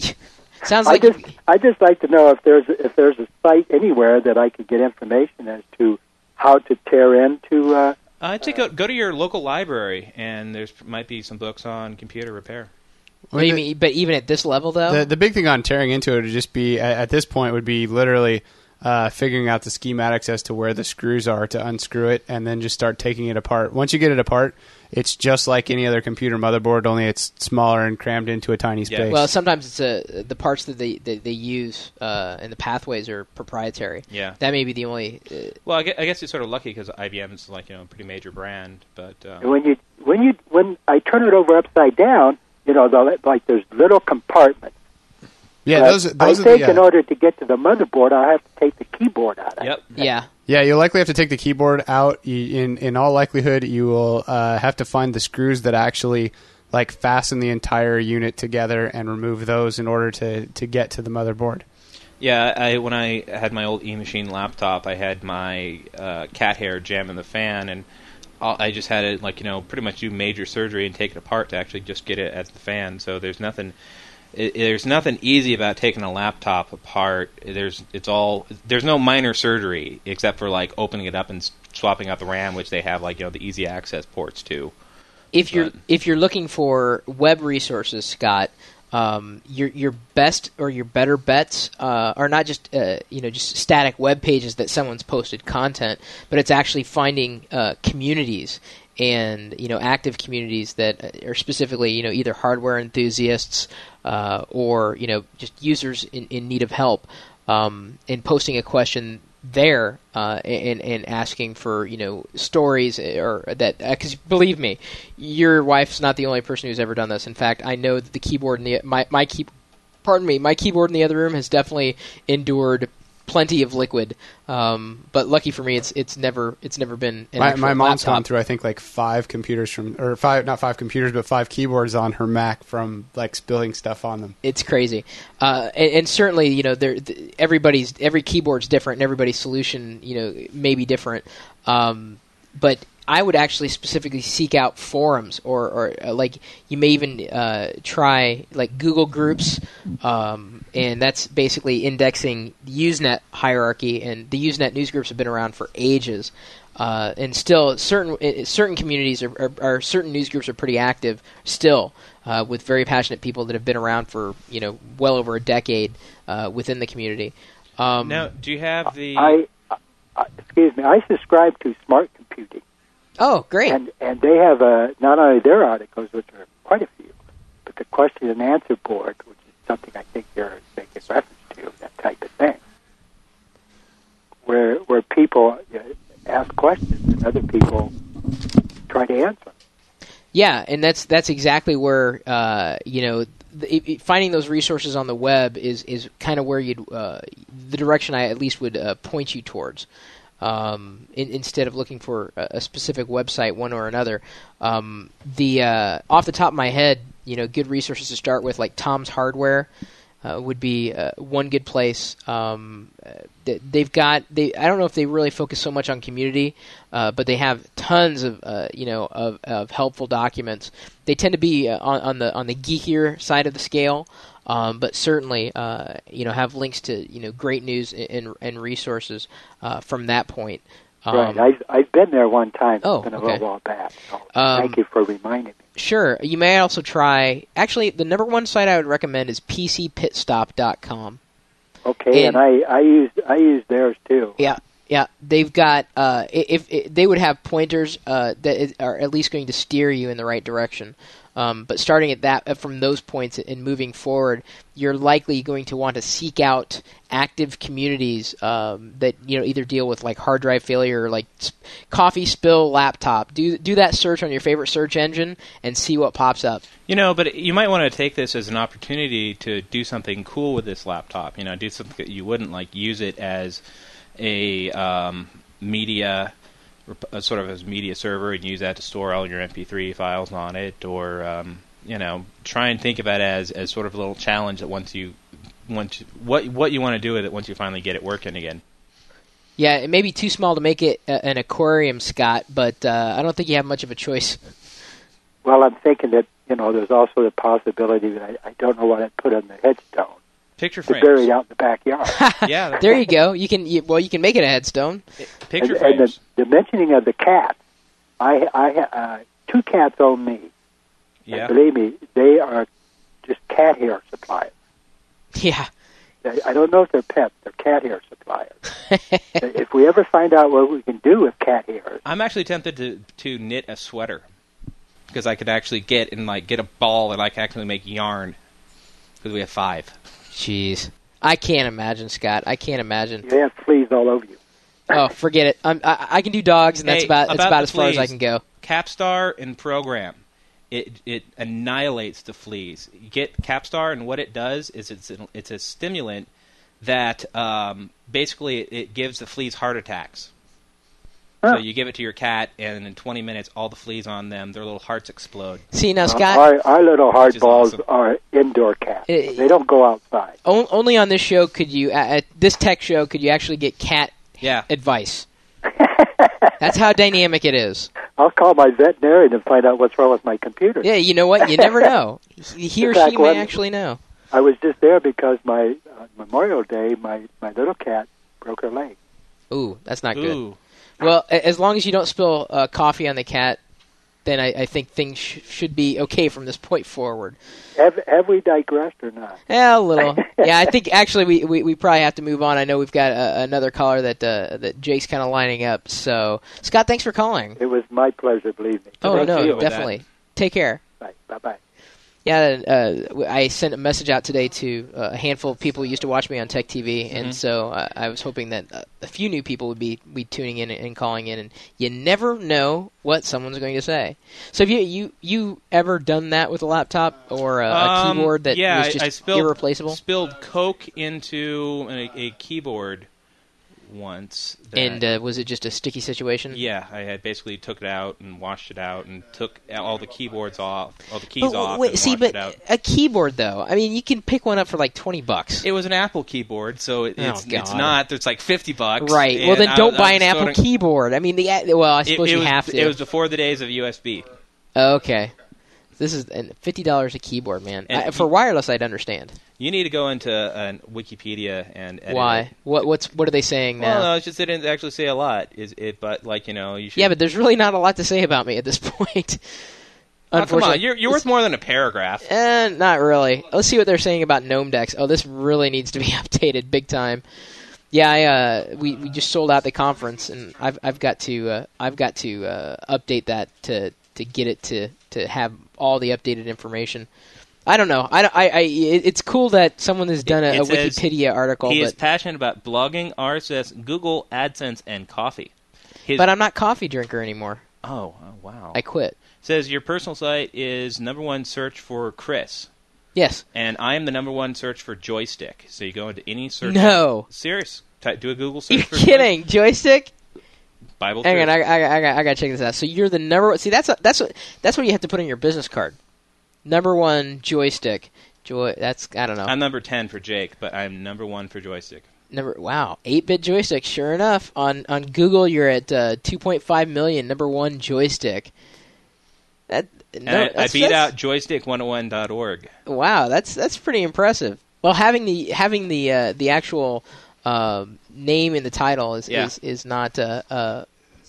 Sounds I like just I just like to know if there's if there's a site anywhere that I could get information as to how to tear into. Uh, I'd say go, go to your local library, and there's might be some books on computer repair. What do you mean? But even at this level, though, The the big thing on tearing into it would just be at, at this point would be literally uh, figuring out the schematics as to where the screws are to unscrew it, and then just start taking it apart. Once you get it apart, it's just like any other computer motherboard, only it's smaller and crammed into a tiny Yeah. space. well, sometimes it's a, the parts that they that they use uh, and the pathways are proprietary. Yeah. That may be the only. Uh, Well, I guess, I guess you're sort of lucky because I B M is like you know a pretty major brand, but and um, when you when you when I turn it over upside down, you know, the, like there's little compartments. yeah, But those those I are think the, uh, in order to get to the motherboard, I have to take the keyboard out of yep. it. yeah. Yeah, you'll likely have to take the keyboard out. You, in in all likelihood, you will uh, have to find the screws that actually like fasten the entire unit together and remove those in order to, to get to the motherboard. Yeah, I when I had my old E-Machine laptop, I had my uh, cat hair jam in the fan, and all, I just had to like you know pretty much do major surgery and take it apart to actually just get it as the fan. So there's nothing. It, there's nothing easy about taking a laptop apart. There's it's all there's no minor surgery except for like opening it up and s- swapping out the RAM, which they have like you know the easy access ports to. If you're But- if you're looking for web resources, Scott, um, your your best or your better bets uh, are not just uh, you know just static web pages that someone's posted content, but it's actually finding uh, communities and you know active communities that are specifically you know either hardware enthusiasts uh, or you know just users in, in need of help, um, and posting a question there uh, and and asking for you know stories or that because believe me, your wife's not the only person who's ever done this. In fact, I know that the keyboard in the my my key, pardon me, my keyboard in the other room has definitely endured plenty of liquid. Um, but lucky for me, it's it's never it's never been an My, actual my mom's laptop. gone through, I think, like five computers from, or five, not five computers, but five keyboards on her Mac from like spilling stuff on them. It's crazy, uh, and, and certainly, you know, there th- everybody's every keyboard's different, and everybody's solution, you know, may be different. Um, but I would actually specifically seek out forums, or, or uh, like you may even uh, try like Google Groups, um, and that's basically indexing the Usenet hierarchy. And the Usenet news groups have been around for ages. Uh, and still, certain uh, certain communities are, are, are certain news groups are pretty active still, uh, with very passionate people that have been around for you know well over a decade uh, within the community. Um, Now, do you have the? I, I excuse me. I subscribe to Smart Computing, oh, great! and and they have uh, not only their articles, which are quite a few, but the question and answer board, which is something I think you're making reference to, that type of thing, where where people uh, ask questions and other people try to answer. Yeah, and that's that's exactly where uh, you know the, it, finding those resources on the web is is kind of where you'd uh, the direction I at least would uh, point you towards. Um, in, instead of looking for a, a specific website, one or another, um, the uh, off the top of my head, you know, good resources to start with, like Tom's Hardware, uh, would be uh, one good place. Um, they, they've got they. I don't know if they really focus so much on community, uh, but they have tons of uh, you know of, of helpful documents. They tend to be uh, on, on the on the geekier side of the scale. Um, but certainly, uh, you know, have links to you know great news and and resources uh, from that point. Um, right. I've, I've been there one time. Oh, it's been a okay. little while back. So Um, thank you for reminding me. Sure. You may also try. Actually, the number one site I would recommend is P C pit stop dot com. Okay, and- and, I, I use I use theirs too. Yeah, Yeah, they've got. Uh, if, if they would have pointers uh, that are at least going to steer you in the right direction. Um, but starting at that from those points and moving forward, you're likely going to want to seek out active communities um, that you know either deal with like hard drive failure, or like coffee spill laptop. Do do that search on your favorite search engine and see what pops up. You know, but you might want to take this as an opportunity to do something cool with this laptop. You know, do something that you wouldn't like. Use it as a um, media. A sort of as media server and use that to store all your M P three files on it, or um, you know, try and think of it as, as sort of a little challenge that once you, once you, what what you want to do with it once you finally get it working again. Yeah, it may be too small to make it a, an aquarium, Scott, but uh, I don't think you have much of a choice. Well, I'm thinking that you know there's also the possibility that I, I don't know what I'd put on the headstone. Picture to frames. bury it out in the backyard. Yeah, there you go. You can you, well, you can make it a headstone. Picture and, frames. And the, the mentioning of the cat, I, I, uh, two cats own me. Yeah. And believe me, they are just cat hair suppliers. Yeah. I, I don't know if they're pets; they're cat hair suppliers. If we ever find out what we can do with cat hair, I'm actually tempted to to knit a sweater because I could actually get and like get a ball and I can actually make yarn because we have five. Jeez, I can't imagine, Scott. I can't imagine. You have fleas all over you. Oh, forget it. I'm, I, I can do dogs, and that's hey, about, that's about about as far fleas, as I can go. Capstar and Program, it it annihilates the fleas. You get Capstar, and what it does is it's an, it's a stimulant that um, basically it, it gives the fleas heart attacks. Huh. So you give it to your cat, and in twenty minutes, all the fleas on them, their little hearts explode. See, now, Uh, Scott, our, our little hard balls awesome. are indoor cats. It- they don't go outside. on, only on this show could you, uh, at this tech show, could you actually get cat Yeah. advice. That's how dynamic it is. I'll call my veterinarian and find out what's wrong with my computer. Yeah, you know what? You never know. He or In fact, she may when- actually know. I was just there because my uh, Memorial Day, my, my little cat broke her leg. Ooh, that's not good. Ooh. Well, a- as long as you don't spill uh, coffee on the cat, then I, I think things sh- should be okay from this point forward. Have, have we digressed or not? Yeah, a little. Yeah, I think actually we, we, we probably have to move on. I know we've got uh, another caller that uh, that Jake's kind of lining up. So, Scott, thanks for calling. It was my pleasure, believe me. Oh, Good no, deal with definitely. Take care. Bye. Bye-bye. Yeah, uh, I sent a message out today to uh, a handful of people who used to watch me on Tech T V, and Mm-hmm. so uh, I was hoping that uh, a few new people would be, be tuning in and calling in, and you never know what someone's going to say. So have you you, you ever done that with a laptop or a, a Um, keyboard that yeah, was I- just I spilled, irreplaceable? spilled Coke into a, a keyboard once. That, And uh, was it just a sticky situation? yeah, I had basically took it out and washed it out and took all the keyboards off, all the keys But, off, wait, and see, washed but it out. a keyboard though, I mean, you can pick one up for like twenty bucks. It was an Apple keyboard, so it, Oh, it's it's God. not. It's like fifty bucks. Right. Well, and then I don't was- buy I an was Apple sorta- keyboard. I mean, the well, I It, suppose it you was, have to. It was before the days of U S B. Oh, okay. This is and fifty dollars a keyboard, man. And I, for you- wireless, I'd understand. You need to go into uh, Wikipedia and edit Why? it. What? What's? What are they saying now? Well, no, it's just it didn't actually say a lot. Is it? But like you know, you should. Yeah, but there's really not a lot to say about me at this point. Oh, come Unfortunately, on, you're you're worth more than a paragraph. Eh, not really. Let's see what they're saying about Gnome Decks. Oh, this really needs to be updated big time. Yeah, I, uh, we we just sold out the conference, and I've I've got to uh, I've got to uh, update that to to get it to, to have all the updated information. I don't know. I, I, I it's cool that someone has done a, It a says Wikipedia article, He but is passionate about blogging, R S S, Google, AdSense, and coffee. His, but I'm not a coffee drinker anymore. oh, oh wow! I quit. Says your personal site is number one search for Chris, Yes. and I am the number one search for joystick. So you go into any search. No. Serious. Type, do a Google search You're for kidding. Joystick? joystick. Bible. Hang on, I, truth. I, I, I, I gotta check this out. So you're the number one. See, that's a, that's what that's what you have to put on your business card. Number one joystick. Joy. That's I don't know. I'm number ten for Jake, but I'm number one for joystick. Number wow, eight-bit joystick. Sure enough, on on Google you're at uh, two point five million. Number one joystick. That And no, I, I that's- beat that's- out joystick one oh one dot org. Wow, that's that's pretty impressive. Well, having the having the uh, the actual uh, name in the title is Yeah. is, is not. Uh, uh,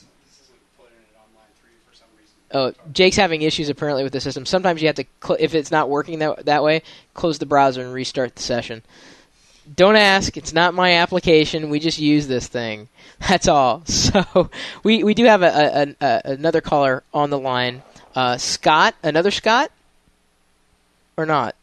oh, Jake's having issues apparently with the system. Sometimes you have to, cl- if it's not working that that way, close the browser and restart the session. don't ask. It's not my application. We just use this thing. That's all. So we, we do have a, a, a another caller on the line. Uh, Scott, another Scott, or not?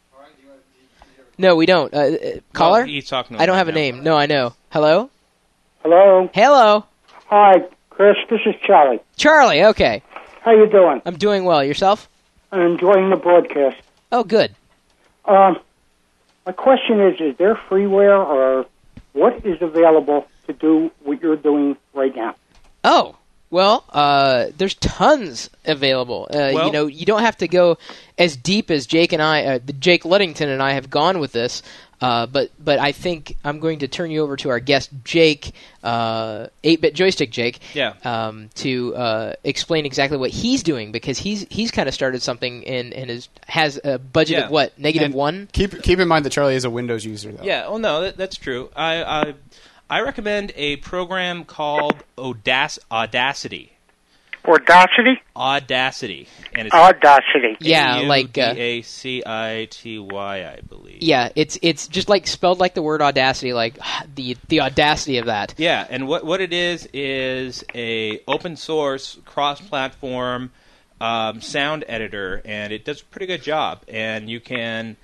No, we don't. Uh, uh, caller? Well, he's talking I don't have a now. name. No, I know. Hello? Hello. Hello. Hi, Chris. This is Charlie. Charlie, okay. How you doing? I'm doing well. Yourself? I'm enjoying the broadcast. Oh, good. Um, my question is, is there freeware or what is available to do what you're doing right now? Oh, well, uh, there's tons available. Uh, Well- you know, you don't have to go as deep as Jake and I, uh, Jake Luddington and I have gone with this. Uh, but but I think I'm going to turn you over to our guest, Jake, uh, eight-bit Joystick Jake, Yeah. um, to uh, explain exactly what he's doing, because he's he's kind of started something and, and is, has a budget Yeah. of what, negative And one? Keep keep in mind that Charlie is a Windows user, though. Yeah, well, no, that, that's true. I, I I recommend a program called Audac- Audacity. Audacity? Audacity, and it's Audacity. Yeah, like uh, A A C I T Y, I believe. yeah, it's it's just like spelled like the word audacity, like the the audacity of that. Yeah, and what what it is is a open source cross platform um, sound editor, and it does a pretty good job. And you can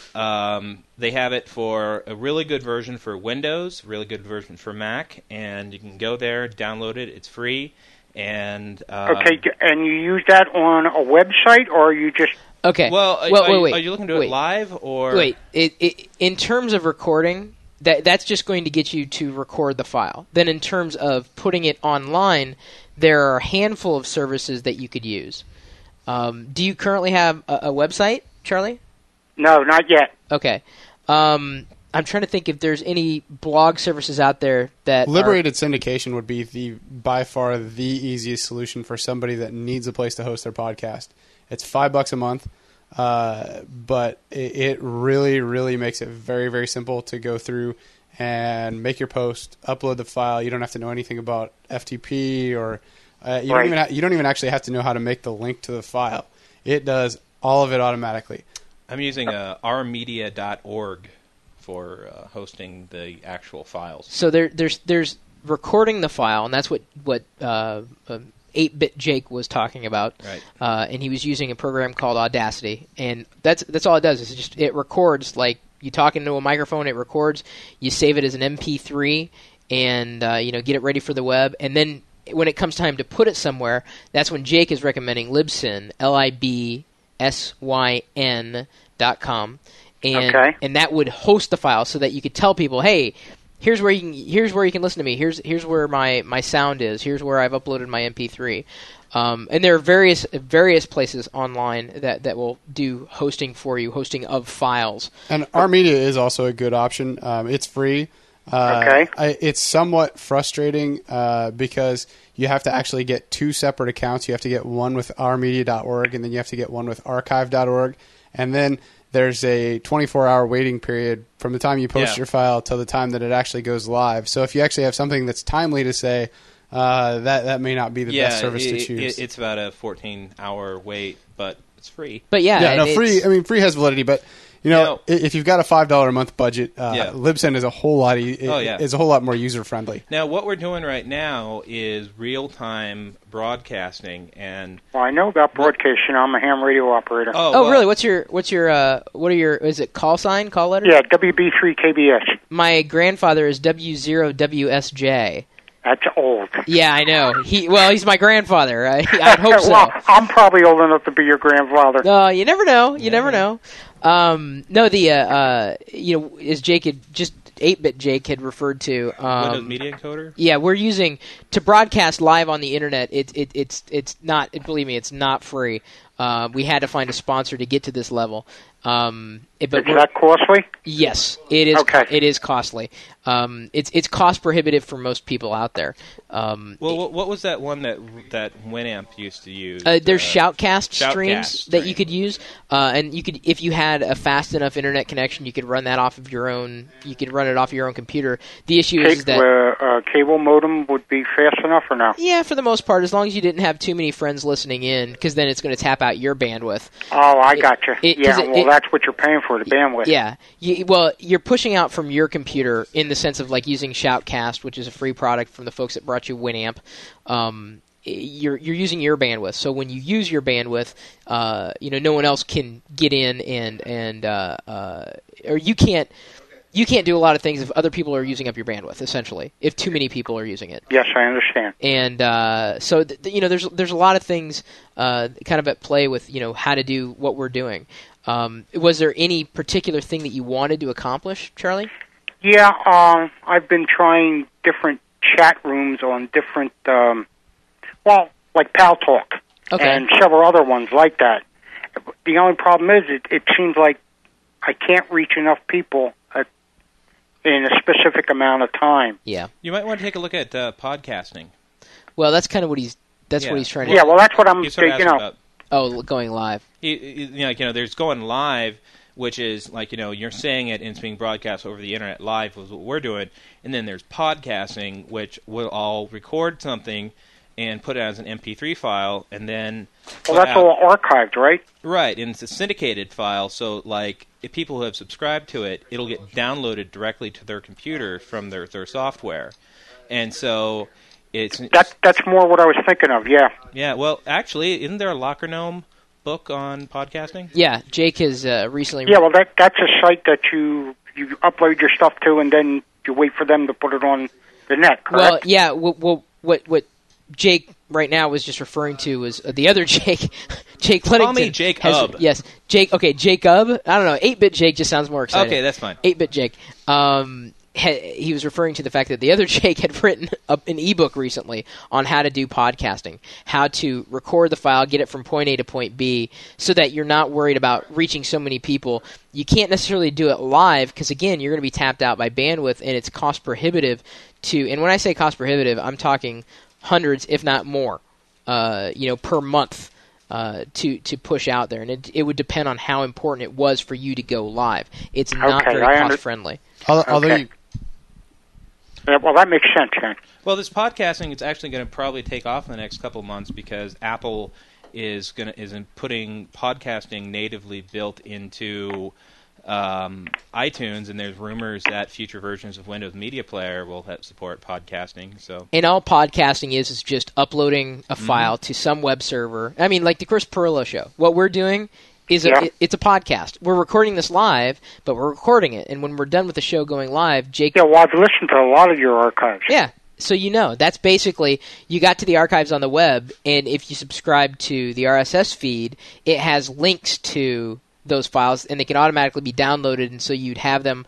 um, they have it for a really good version for Windows, really good version for Mac, and you can go there, download it. It's free. And um, Okay, and you use that on a website, or you just... Okay. well, are, well, are, wait, wait. are you looking to do wait. it live or Wait, it, it, in terms of recording, that that's just going to get you to record the file. Then in terms of putting it online, there are a handful of services that you could use. Um, do you currently have a, a website, Charlie? No, not yet. Okay. Um, I'm trying to think if there's any blog services out there that are- Liberated syndication would be the by far the easiest solution for somebody that needs a place to host their podcast. It's five bucks a month, uh, but it, it really, really makes it very, very simple to go through and make your post, upload the file. You don't have to know anything about F T P, or uh, you Right. don't even ha- you don't even actually have to know how to make the link to the file. It does all of it automatically. I'm using uh, r media dot org for uh, hosting the actual files. So there, there's there's recording the file, and that's what what uh, um, eight-bit Jake was talking about. Right. Uh, and he was using a program called Audacity, and that's that's all it does. Is it just it records like you talk into a microphone. It records. You save it as an M P three, and uh, you know get it ready for the web. And then when it comes time to put it somewhere, that's when Jake is recommending Libsyn, L I B S Y N dot com. And, Okay. and that would host the file so that you could tell people, hey, here's where you can here's where you can listen to me. Here's here's where my, my sound is. Here's where I've uploaded my M P three. Um, and there are various various places online that, that will do hosting for you, hosting of files. And R Media is also a good option. Um, it's free. Uh, Okay. I, it's somewhat frustrating uh, because you have to actually get two separate accounts. You have to get one with r media dot org, and then you have to get one with archive dot org. And then there's a twenty-four hour waiting period from the time you post Yeah. your file till the time that it actually goes live. So if you actually have something that's timely to say, uh, that that may not be the yeah, best service it, to choose. It, it's about a fourteen hour wait, but it's free. But yeah, yeah, no, and free. it's- I mean, free has validity, but you know, You know- i- if you've got a five dollar a month budget, uh, Yeah. Libsyn is a whole lot. E- Oh, yeah. is a whole lot more user friendly. Now, what we're doing right now is real time broadcasting, and Well, I know about broadcasting. I'm a ham radio operator. oh, Oh, well, really? What's your what's your uh, what are your is it call sign, call letter? Yeah, W B three K B S. My grandfather is W zero W S J. That's old. Yeah, I know. He well, he's my grandfather. I, I'd hope so. Well, I'm probably old enough to be your grandfather. Uh, you never know. You never know. Um, no, the uh, uh, you know, as Jake had just eight-bit Jake had referred to. Windows Um, Media Encoder. yeah, we're using to broadcast live on the internet. It, it it's it's not. Believe me, it's not free. Uh, we had to find a sponsor to get to this level. Um, it, but Is we're- that costly? yes, it is. Okay. It is costly. Um, it's it's cost prohibitive for most people out there. Um, Well, what, what was that one that that Winamp used to use? Uh, there's Uh, Shoutcast, Shoutcast streams that you stream. could use, uh, and you could, if you had a fast enough internet connection, you could run that off of your own. You could run it off your own computer. The issue is K- that uh, uh, cable modem would be fast enough or no? Yeah, for the most part, as long as you didn't have too many friends listening in, because then it's going to tap out your bandwidth. Oh, I gotcha. It, yeah, it, well, it, that's what you're paying for, the bandwidth. Yeah. You, well, you're pushing out from your computer in the sense of like using Shoutcast, which is a free product from the folks that brought you Winamp. Um, you're you're using your bandwidth. So when you use your bandwidth, uh, you know, no one else can get in and and uh, uh, or you can't. You can't do a lot of things if other people are using up your bandwidth, essentially, if too many people are using it. Yes, I understand. And uh, so, th- th- you know, there's there's a lot of things uh, kind of at play with, you know, how to do what we're doing. Um, was there any particular thing that you wanted to accomplish, Charlie? Yeah, um, I've been trying different chat rooms on different, um, well, like Pal Talk Okay. and several other ones like that. The only problem is it, it seems like I can't reach enough people at, in a specific amount of time. Yeah. You might want to take a look at uh, podcasting. Well, that's kind of what he's that's Yeah. what he's trying to. Yeah, well, that's what I'm, You sort of you asked know. about Oh, going live. You, you know, like, you know, there's going live, which is like, you know, you're saying it and it's being broadcast over the internet live, was what we're doing, and then there's podcasting, which will all record something and put it as an M P three file, and then Well, put that's out, all archived, right? right, and it's a syndicated file, so like if people who have subscribed to it, it'll get downloaded directly to their computer from their their software, and so it's That that's more what I was thinking of. Yeah. yeah. Well, actually, isn't there a Locker Gnome book on podcasting? Yeah, Jake has uh, recently. Yeah, well, that that's a site that you you upload your stuff to, and then you wait for them to put it on the net. Correct? Well, yeah. Well, well, what what Jake right now was just referring to was uh, the other Jake, Jake Ludington. Call me Jake has- Hub. Yes, Jake. Okay, Jacob. I don't know. eight-bit Jake just sounds more exciting. Okay, that's fine. eight-bit Jake. Um, he, he was referring to the fact that the other Jake had written up an ebook recently on how to do podcasting, how to record the file, get it from point A to point B, so that you're not worried about reaching so many people. You can't necessarily do it live because, again, you're going to be tapped out by bandwidth, and it's cost prohibitive to. And when I say cost prohibitive, I'm talking hundreds, if not more, uh, you know, per month. Uh, to to push out there, and it it would depend on how important it was for you to go live. It's not Okay, very I cost under- friendly. Although, although Okay. you, Yeah, well, that makes sense then. Well, this podcasting is actually going to probably take off in the next couple of months because Apple is going to is in putting podcasting natively built into um, iTunes, and there's rumors that future versions of Windows Media Player will have support podcasting. So, And all podcasting is is just uploading a file to some web server. I mean, like the Chris Perillo show. What we're doing is a, Yeah. it, it's a podcast. We're recording this live, but we're recording it. And when we're done with the show going live, Jake... Yeah, well, I've listened to a lot of your archives. Yeah. So you know, that's basically, you got to the archives on the web, and if you subscribe to the R S S feed, it has links to those files, and they can automatically be downloaded, and so you'd have them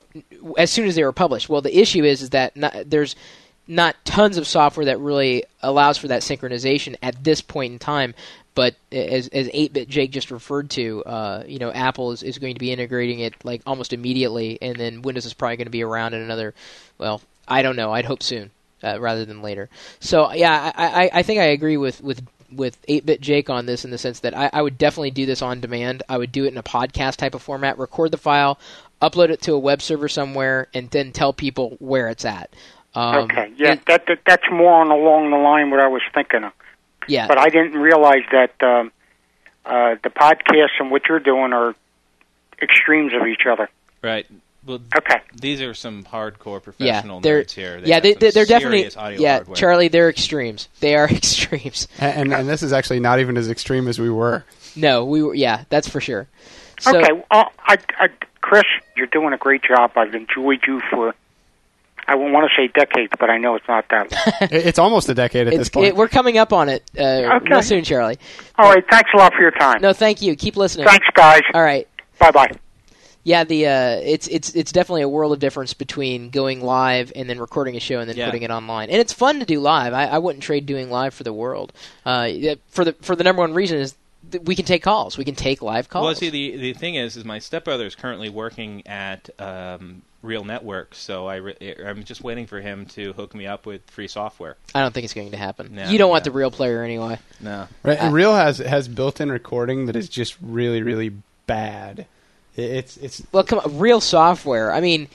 as soon as they were published. Well, the issue is, is that not, there's not tons of software that really allows for that synchronization at this point in time, but as as eight-bit Jake just referred to, uh, you know, Apple is, is going to be integrating it like almost immediately, and then Windows is probably going to be around in another, well, I don't know, I'd hope soon. Uh, rather than later. So, yeah, I, I, I think I agree with, with, with eight-bit Jake on this in the sense that I, I would definitely do this on demand. I would do it in a podcast type of format, record the file, upload it to a web server somewhere, and then tell people where it's at. Um, Okay, yeah, and- that, that that's more on along the line what I was thinking of. yeah. But I didn't realize that um, uh, the podcasts and what you're doing are extremes of each other. right. Well, Okay. these are some hardcore yeah, professional they're, nerds here. yeah, have they, some they, they're definitely, serious audio yeah, hardware. Charlie, they're extremes. They are extremes. and, and this is actually not even as extreme as we were. No, we were, yeah, that's for sure. So, okay, well, I, I, Chris, you're doing a great job. I've enjoyed you for, I won't want to say decades, but I know it's not that long. It- It's almost a decade at it's, this point. it, we're coming up on it uh, Okay. real soon, Charlie. All right, thanks a lot for your time. No, thank you. Keep listening. Thanks, guys. All right. Bye-bye. Yeah, the uh, it's it's it's definitely a world of difference between going live and then recording a show and then Yeah. putting it online. And it's fun to do live. I, I wouldn't trade doing live for the world. Uh, yeah, for the for the number one reason is that we can take calls. We can take live calls. Well, see, the the thing is, is my stepbrother is currently working at um, Real Networks, so I re- I'm just waiting for him to hook me up with free software. I don't think it's going to happen. No, you don't want no. the real player anyway. No, Right, I- and Real has has built-in recording that is just really, really bad. It- It's it's Well, come on, real software. I mean,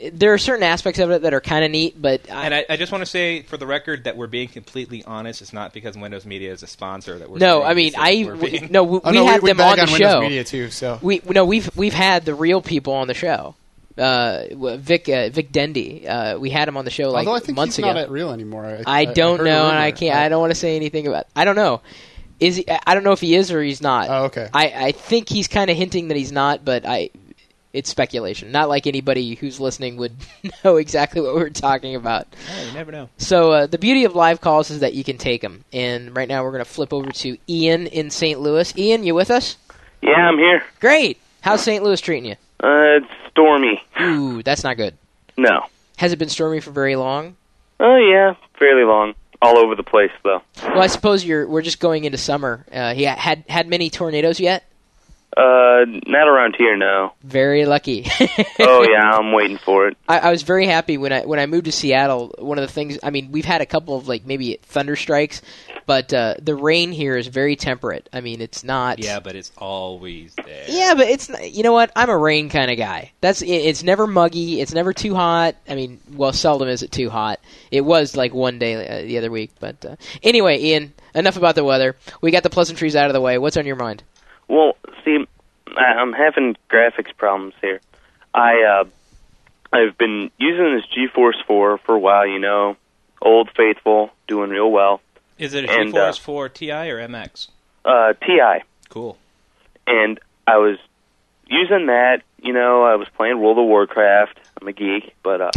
there are certain aspects of it that are kind of neat, but I, And I, I just want to say, for the record, that we're being completely honest. It's not because Windows Media is a sponsor that we're. no, saying I mean, this. I We're we, being- no, we, Oh, we no, had we, them we on bag the on show. Windows Media too. So We no, we've we've had the real people on the show. Uh, Vic uh, Vic Dendy, uh, we had him on the show like although I think months he's ago. not at Real anymore. I, I don't heard a know, and I rumor. can't. I don't want to say anything about. I don't know. Is he? I don't know if he is or he's not. Oh, okay. I, I think he's kind of hinting that he's not, but I. It's speculation. Not like anybody who's listening would know exactly what we're talking about. Oh, you never know. So uh, the beauty of live calls is that you can take them. And right now we're going to flip over to Ian in Saint Louis. Ian, you with us? Yeah, I'm here. Great. How's Saint Louis treating you? Uh, it's stormy. Ooh, that's not good. No. Has it been stormy for very long? Oh, yeah, fairly long. All over the place, though. Well, I suppose you're. We're just going into summer. Uh, he had had many tornadoes yet? Uh, not around here, no. Very lucky. Oh, yeah, I'm waiting for it. I, I was very happy when I when I moved to Seattle. One of the things, I mean, we've had a couple of like maybe thunder strikes, but uh, the rain here is very temperate. I mean, it's not. Yeah, but it's always there. Yeah, but it's not, you know what? I'm a rain kind of guy. That's it, it's never muggy. It's never too hot. I mean, well, seldom is it too hot. It was like one day uh, the other week, but uh, anyway, Ian. Enough about the weather. We got the pleasantries out of the way. What's on your mind? Well, see, I- I'm having graphics problems here. I, uh, I've been using this GeForce four for a while, you know. Old Faithful, doing real well. Is it a And, GeForce uh, four Ti or M X? Uh, T I. Cool. And I was using that, you know, I was playing World of Warcraft. I'm a geek, but uh,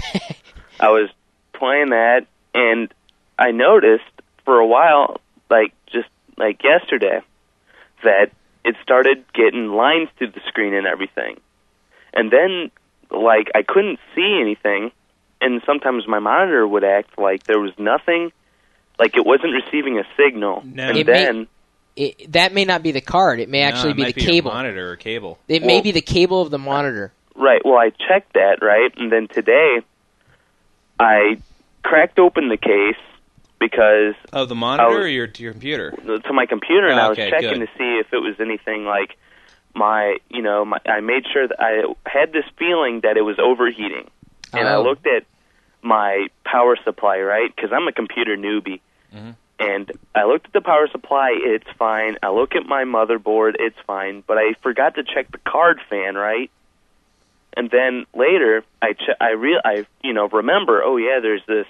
I was playing that, and I noticed for a while, like just like yesterday, that it started getting lines through the screen and everything. And then, like, I couldn't see anything, and sometimes my monitor would act like there was nothing, like it wasn't receiving a signal. No. And It may- then... It, that may not be the card. It may No, actually it be might the your cable. monitor or cable. It Well- may be the cable of the monitor. Right, well, I checked that, right? And then today, I cracked open the case because Oh, the monitor was- or your, your computer? to my computer, and Oh, I was okay, checking good. to see if it was anything like my, you know, my, I made sure that I had this feeling that it was overheating. And I Oh. looked at my power supply, right? Because I'm a computer newbie. Mm-hmm. And I looked at the power supply, it's fine. I look at my motherboard, it's fine. But I forgot to check the card fan, right? And then later, I che- I real I you know remember. Oh yeah, there's this,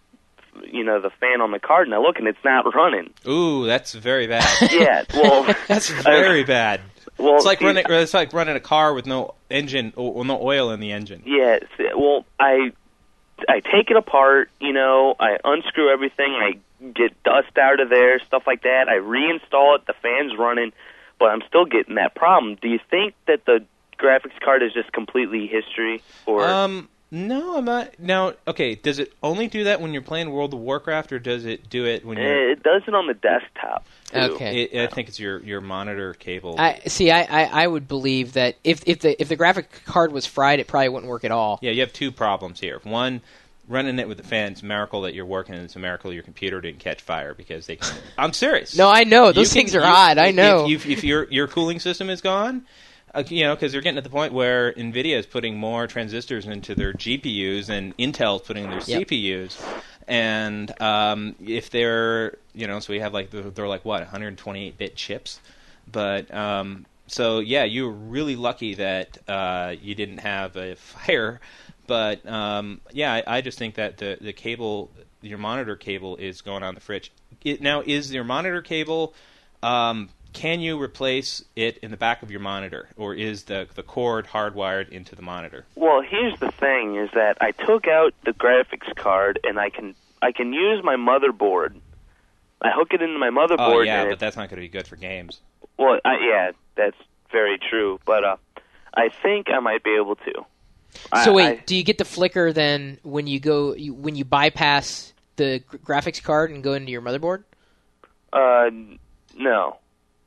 you know, the fan on the card, and I look and it's not running. Ooh, that's very bad. Yeah, well, That's very bad. well, It's like see, running. It's like running a car with no engine, or no oil in the engine. Yeah, see, well, I I take it apart. You know, I unscrew everything. I get dust out of there, stuff like that. I reinstall it. The fan's running, but I'm still getting that problem. Do you think that the graphics card is just completely history, or Um, no, I'm not. Now, okay, does it only do that when you're playing World of Warcraft, or does it do it when you're? it does it on the desktop? Too. Okay. It, I think it's your, your monitor cable. I see. I, I, I would believe that if if the if the graphic card was fried, it probably wouldn't work at all. Yeah, you have two problems here. One, running it with the fan. It's a miracle that you're working, and it's a miracle your computer didn't catch fire because they. Can, I'm serious. No, I know You those can- things are you- odd. I if- know. If, if your your cooling system is gone, uh, you know, because they're getting to the point where Nvidia is putting more transistors into their G P Us and Intel's putting their Yep. C P Us, and um, if they're, you know, so we have like the, they're like what one hundred twenty-eight bit chips, but um, so yeah, you were really lucky that uh, you didn't have a fire. But um, yeah, I, I just think that the the cable, your monitor cable, is going on the fridge. It, now, is your monitor cable? Um, can you replace it in the back of your monitor, or is the the cord hardwired into the monitor? Well, here's the thing: is that I took out the graphics card, and I can I can use my motherboard. I hook it into my motherboard. Oh yeah, and but it, that's not going to be good for games. well, I, yeah, that's very true. But uh, I think I might be able to. I- So wait, I, do you get the flicker then when you go you, when you bypass the gr- graphics card and go into your motherboard? uh, no.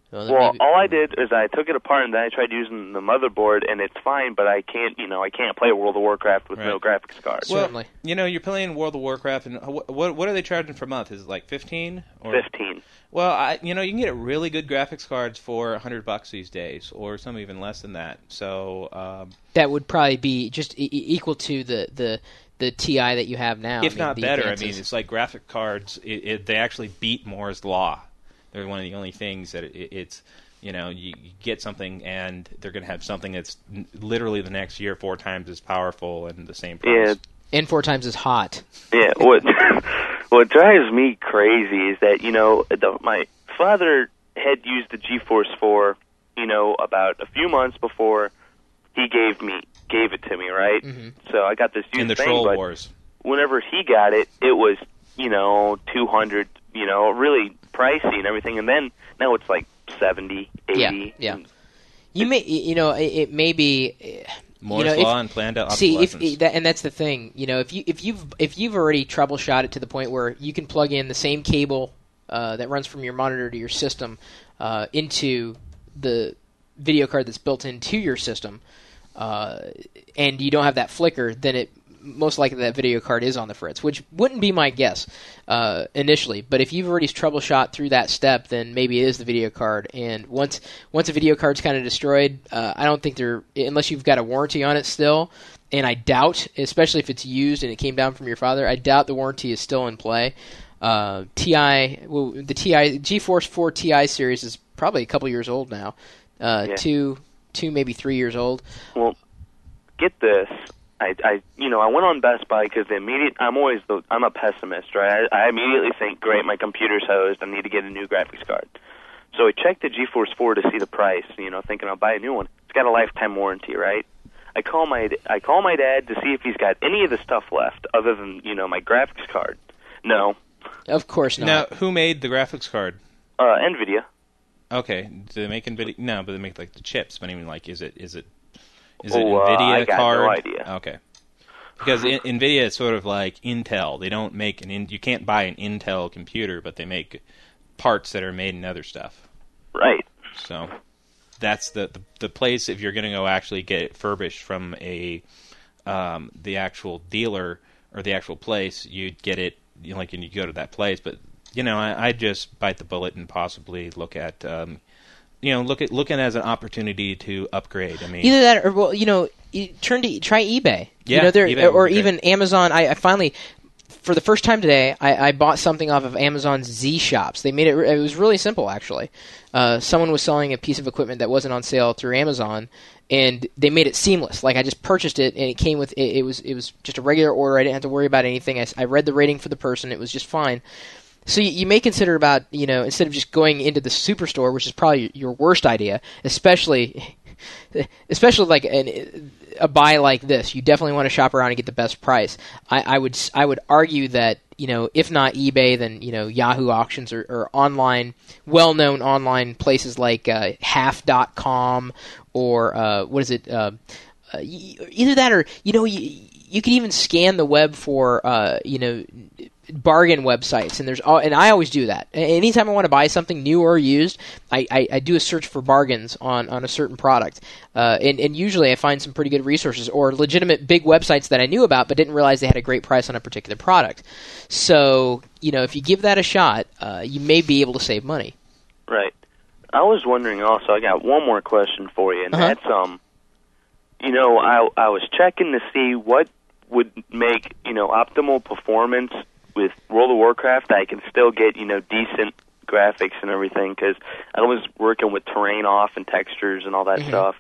Well, then Well, maybe- all I did is I took it apart and then I tried using the motherboard, and it's fine, but I can't, you know, I can't play World of Warcraft with Right. no graphics card. Well, Certainly. you know, you're playing World of Warcraft, and what what, what are they charging per month? Is it like fifteen? Or? Fifteen. Well, I, you know, you can get really good graphics cards for a hundred bucks these days, or some even less than that. So, um, that would probably be just e- e- equal to the, the the T I that you have now. if I mean, not the better, I advances. mean, it's like graphic cards. It, it, they actually beat Moore's law. They're one of the only things that it, it's. You know, you, you get something, and they're going to have something that's n- literally the next year four times as powerful and the same price. Yeah. and four times as hot. Yeah, what what drives me crazy is that, you know, the, my father had used the GeForce four, you know, about a few months before he gave me gave it to me, right? Mm-hmm. So I got this used In the thing, Troll but Wars. whenever he got it, it was, you know, two hundred, you know, really pricey and everything, and then now it's like seventy, eighty. Yeah, yeah. You may, you know, it, it may be. Moore's you know, law if, and planned see, if obsolescence. that, and that's the thing. You know, if you if you've if you've already troubleshot it to the point where you can plug in the same cable uh, that runs from your monitor to your system uh, into the video card that's built into your system, uh, and you don't have that flicker, then it most likely that video card is on the fritz, which wouldn't be my guess uh, initially. But if you've already troubleshot through that step, then maybe it is the video card. And once once a video card's kind of destroyed, uh, I don't think they're unless you've got a warranty on it still. And I doubt, especially if it's used and it came down from your father, I doubt the warranty is still in play. Uh, T I, well, the T I GeForce four T I series is probably a couple years old now, uh, Yeah. two, two maybe three years old. Well, get this. I, I, you know, I went on Best Buy because the immediate. I'm always the. I'm a pessimist, right? I, I immediately think, great, my computer's hosed. I need to get a new graphics card. So I checked the GeForce four to see the price. You know, thinking I'll buy a new one. It's got a lifetime warranty, right? I call my I call my dad to see if he's got any of the stuff left other than, you know, my graphics card. No. Of course not. Now, who made the graphics card? Uh, NVIDIA. Okay, do they make NVIDIA? No, but they make like the chips. But I mean, like, is it is it is Oh, it uh, NVIDIA I got card? no idea. Okay, because in, NVIDIA is sort of like Intel. They don't make an in, you can't buy an Intel computer, but they make parts that are made in other stuff. Right. So that's the the, the place if you're going to go actually get it furbished from a um, the actual dealer or the actual place. You'd get it, you know, like, and you go to that place, but. You know, I, I'd just bite the bullet and possibly look at, um, you know, look at looking as an opportunity to upgrade. I mean, Either that, or well, you know, you turn to try eBay. Yeah, you know, there, eBay or would be even Amazon. I, I finally, for the first time today, I, I bought something off of Amazon's Z Shops. They made it. It was really simple, actually. Uh, someone was selling a piece of equipment that wasn't on sale through Amazon, and they made it seamless. Like I just purchased it, and it came with it, it was it was just a regular order. I didn't have to worry about anything. I, I read the rating for the person. It was just fine. So you, you may consider about, you know, instead of just going into the superstore, which is probably your worst idea, especially, especially like an, a buy like this, you definitely want to shop around and get the best price. I, I would I would argue that, you know, if not eBay, then, you know, Yahoo Auctions or, or online, well-known online places like uh, half dot com or uh, what is it? Uh, uh, either that or, you know, you, you can even scan the web for, uh, you know, bargain websites, and there's all, and I always do that. Anytime I want to buy something new or used, I, I, I do a search for bargains on, on a certain product, uh, and, and usually I find some pretty good resources or legitimate big websites that I knew about but didn't realize they had a great price on a particular product. So, you know, if you give that a shot, uh, you may be able to save money. Right. I was wondering also, I got one more question for you, and Uh-huh. that's, um, you know, I, I was checking to see what would make, you know, optimal performance with World of Warcraft. I can still get, you know, decent graphics and everything, because I was working with terrain off and textures and all that Mm-hmm. stuff.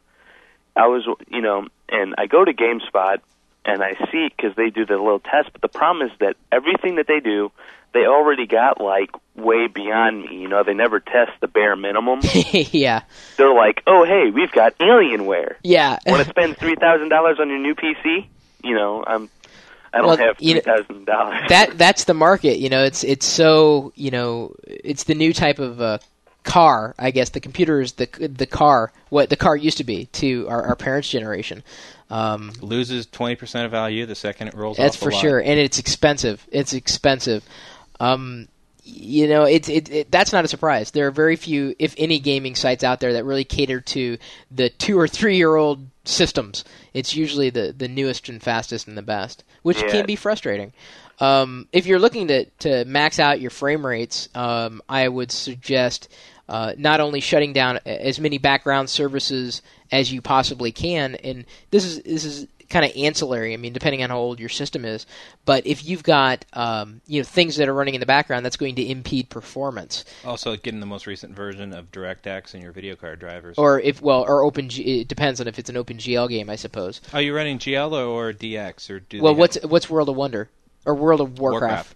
I was, you know, and I go to GameSpot, and I see, because they do the little test, but the problem is that everything that they do, they already got, like, way beyond me. You know, they never test the bare minimum. Yeah. They're like, oh, hey, we've got Alienware. Yeah. Want to spend three thousand dollars on your new P C? You know, I'm, I don't Well, have you know, three thousand dollars. that that's the market. You know, it's it's so, you know, it's the new type of uh, car. I guess the computer is the the car. What the car used to be to our, our parents' generation. Um, loses twenty percent of value the second it rolls that's off the for lot. sure, and it's expensive. It's expensive. Um, you know, it's it, it, that's not a surprise. There are very few, if any, gaming sites out there that really cater to the two or three year old systems. It's usually the, the newest and fastest and the best, which Yeah. can be frustrating. Um, if you're looking to, to max out your frame rates, um, I would suggest uh, not only shutting down as many background services as you possibly can, and this is this is kind of ancillary. I mean, depending on how old your system is, but if you've got um, you know things that are running in the background, that's going to impede performance. Also, getting the most recent version of DirectX in your video card drivers. Or if well, or OpenG. It depends on if it's an OpenGL game, I suppose. Are you running G L or D X or do Well, they what's have... what's World of Wonder or World of Warcraft? Warcraft.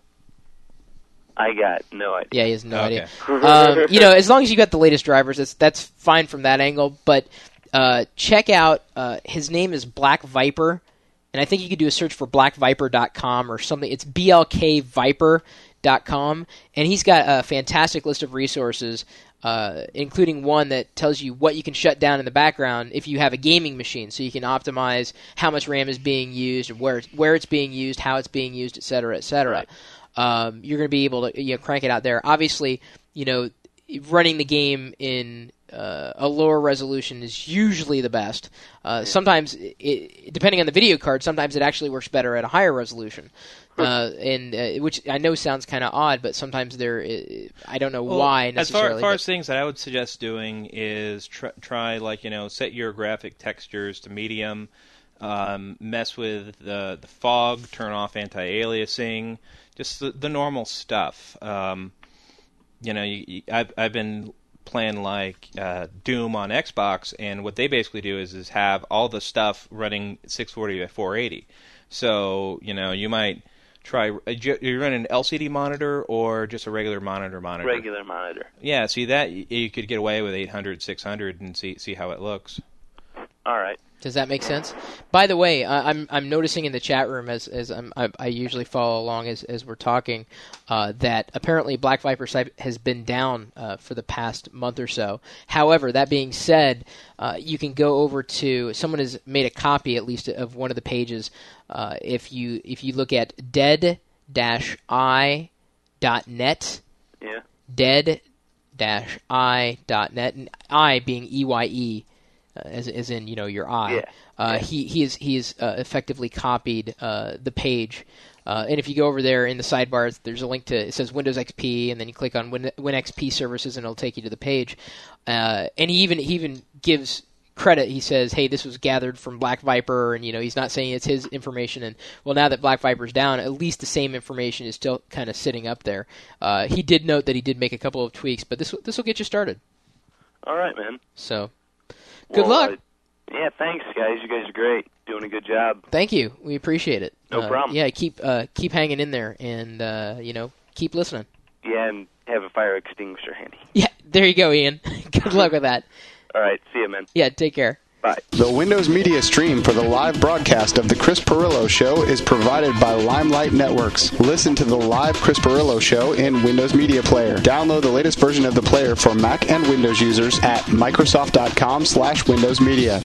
I got no idea. Yeah, he has no Okay. idea. Um, you know, as long as you got the latest drivers, that's that's fine from that angle. But uh, check out uh, his name is Black Viper, and I think you could do a search for black viper dot com or something. It's B L K viper dot com, and he's got a fantastic list of resources, uh, including one that tells you what you can shut down in the background if you have a gaming machine, so you can optimize how much RAM is being used, where where it's being used, how it's being used, et cetera, et cetera. Right. Um, you're going to be able to you know, crank it out there. Obviously, you know, running the game in uh, a lower resolution is usually the best. Uh, sometimes, it, depending on the video card, sometimes it actually works better at a higher resolution. Uh, and uh, which I know sounds kind of odd, but sometimes there, I don't know Well, why as far, necessarily. as far but- as things that I would suggest doing is try, try like you know set your graphic textures to medium, um, mess with the the fog, turn off anti-aliasing, just the, the normal stuff. Um, you know, you, you, I've I've been playing like uh, Doom on Xbox, and what they basically do is is have all the stuff running six forty by four eighty. So you know you might try. You're running an L C D monitor or just a regular monitor monitor. Regular monitor. Yeah, see that you could get away with eight hundred, six hundred and see see how it looks. All right. Does that make sense? By the way, I, I'm I'm noticing in the chat room as as I'm, I, I usually follow along as as we're talking uh, that apparently Black Viper site has been down uh, for the past month or so. However, that being said, uh, you can go over to someone has made a copy at least of one of the pages. Uh, if you if you look at dead dash i dot net, Yeah. dead dash i dot net, and I being E Y E. Uh, as, as in, you know, your eye. Yeah. Uh, Yeah. He he is he is uh, effectively copied uh, the page, uh, and if you go over there in the sidebar, there's a link to it says Windows X P, and then you click on Win, WinXP services, and it'll take you to the page. Uh, and he even he even gives credit. He says, "Hey, this was gathered from Black Viper," and you know he's not saying it's his information. And well, now that Black Viper's down, at least the same information is still kind of sitting up there. Uh, he did note that he did make a couple of tweaks, but this this will get you started. All right, man. So. Good Well, luck. uh, yeah, thanks, guys. You guys are great. Doing a good job. Thank you. We appreciate it. No Uh, problem. Yeah, keep uh, keep hanging in there, and uh, you know, keep listening. Yeah, and have a fire extinguisher handy. Yeah, there you go, Ian. Good luck with that. All right, see you, man. Yeah, take care. Bye. The Windows Media stream for the live broadcast of The Chris Perillo Show is provided by Limelight Networks. Listen to the live Chris Perillo Show in Windows Media Player. Download the latest version of the player for Mac and Windows users at Microsoft dot com slash Windows Media.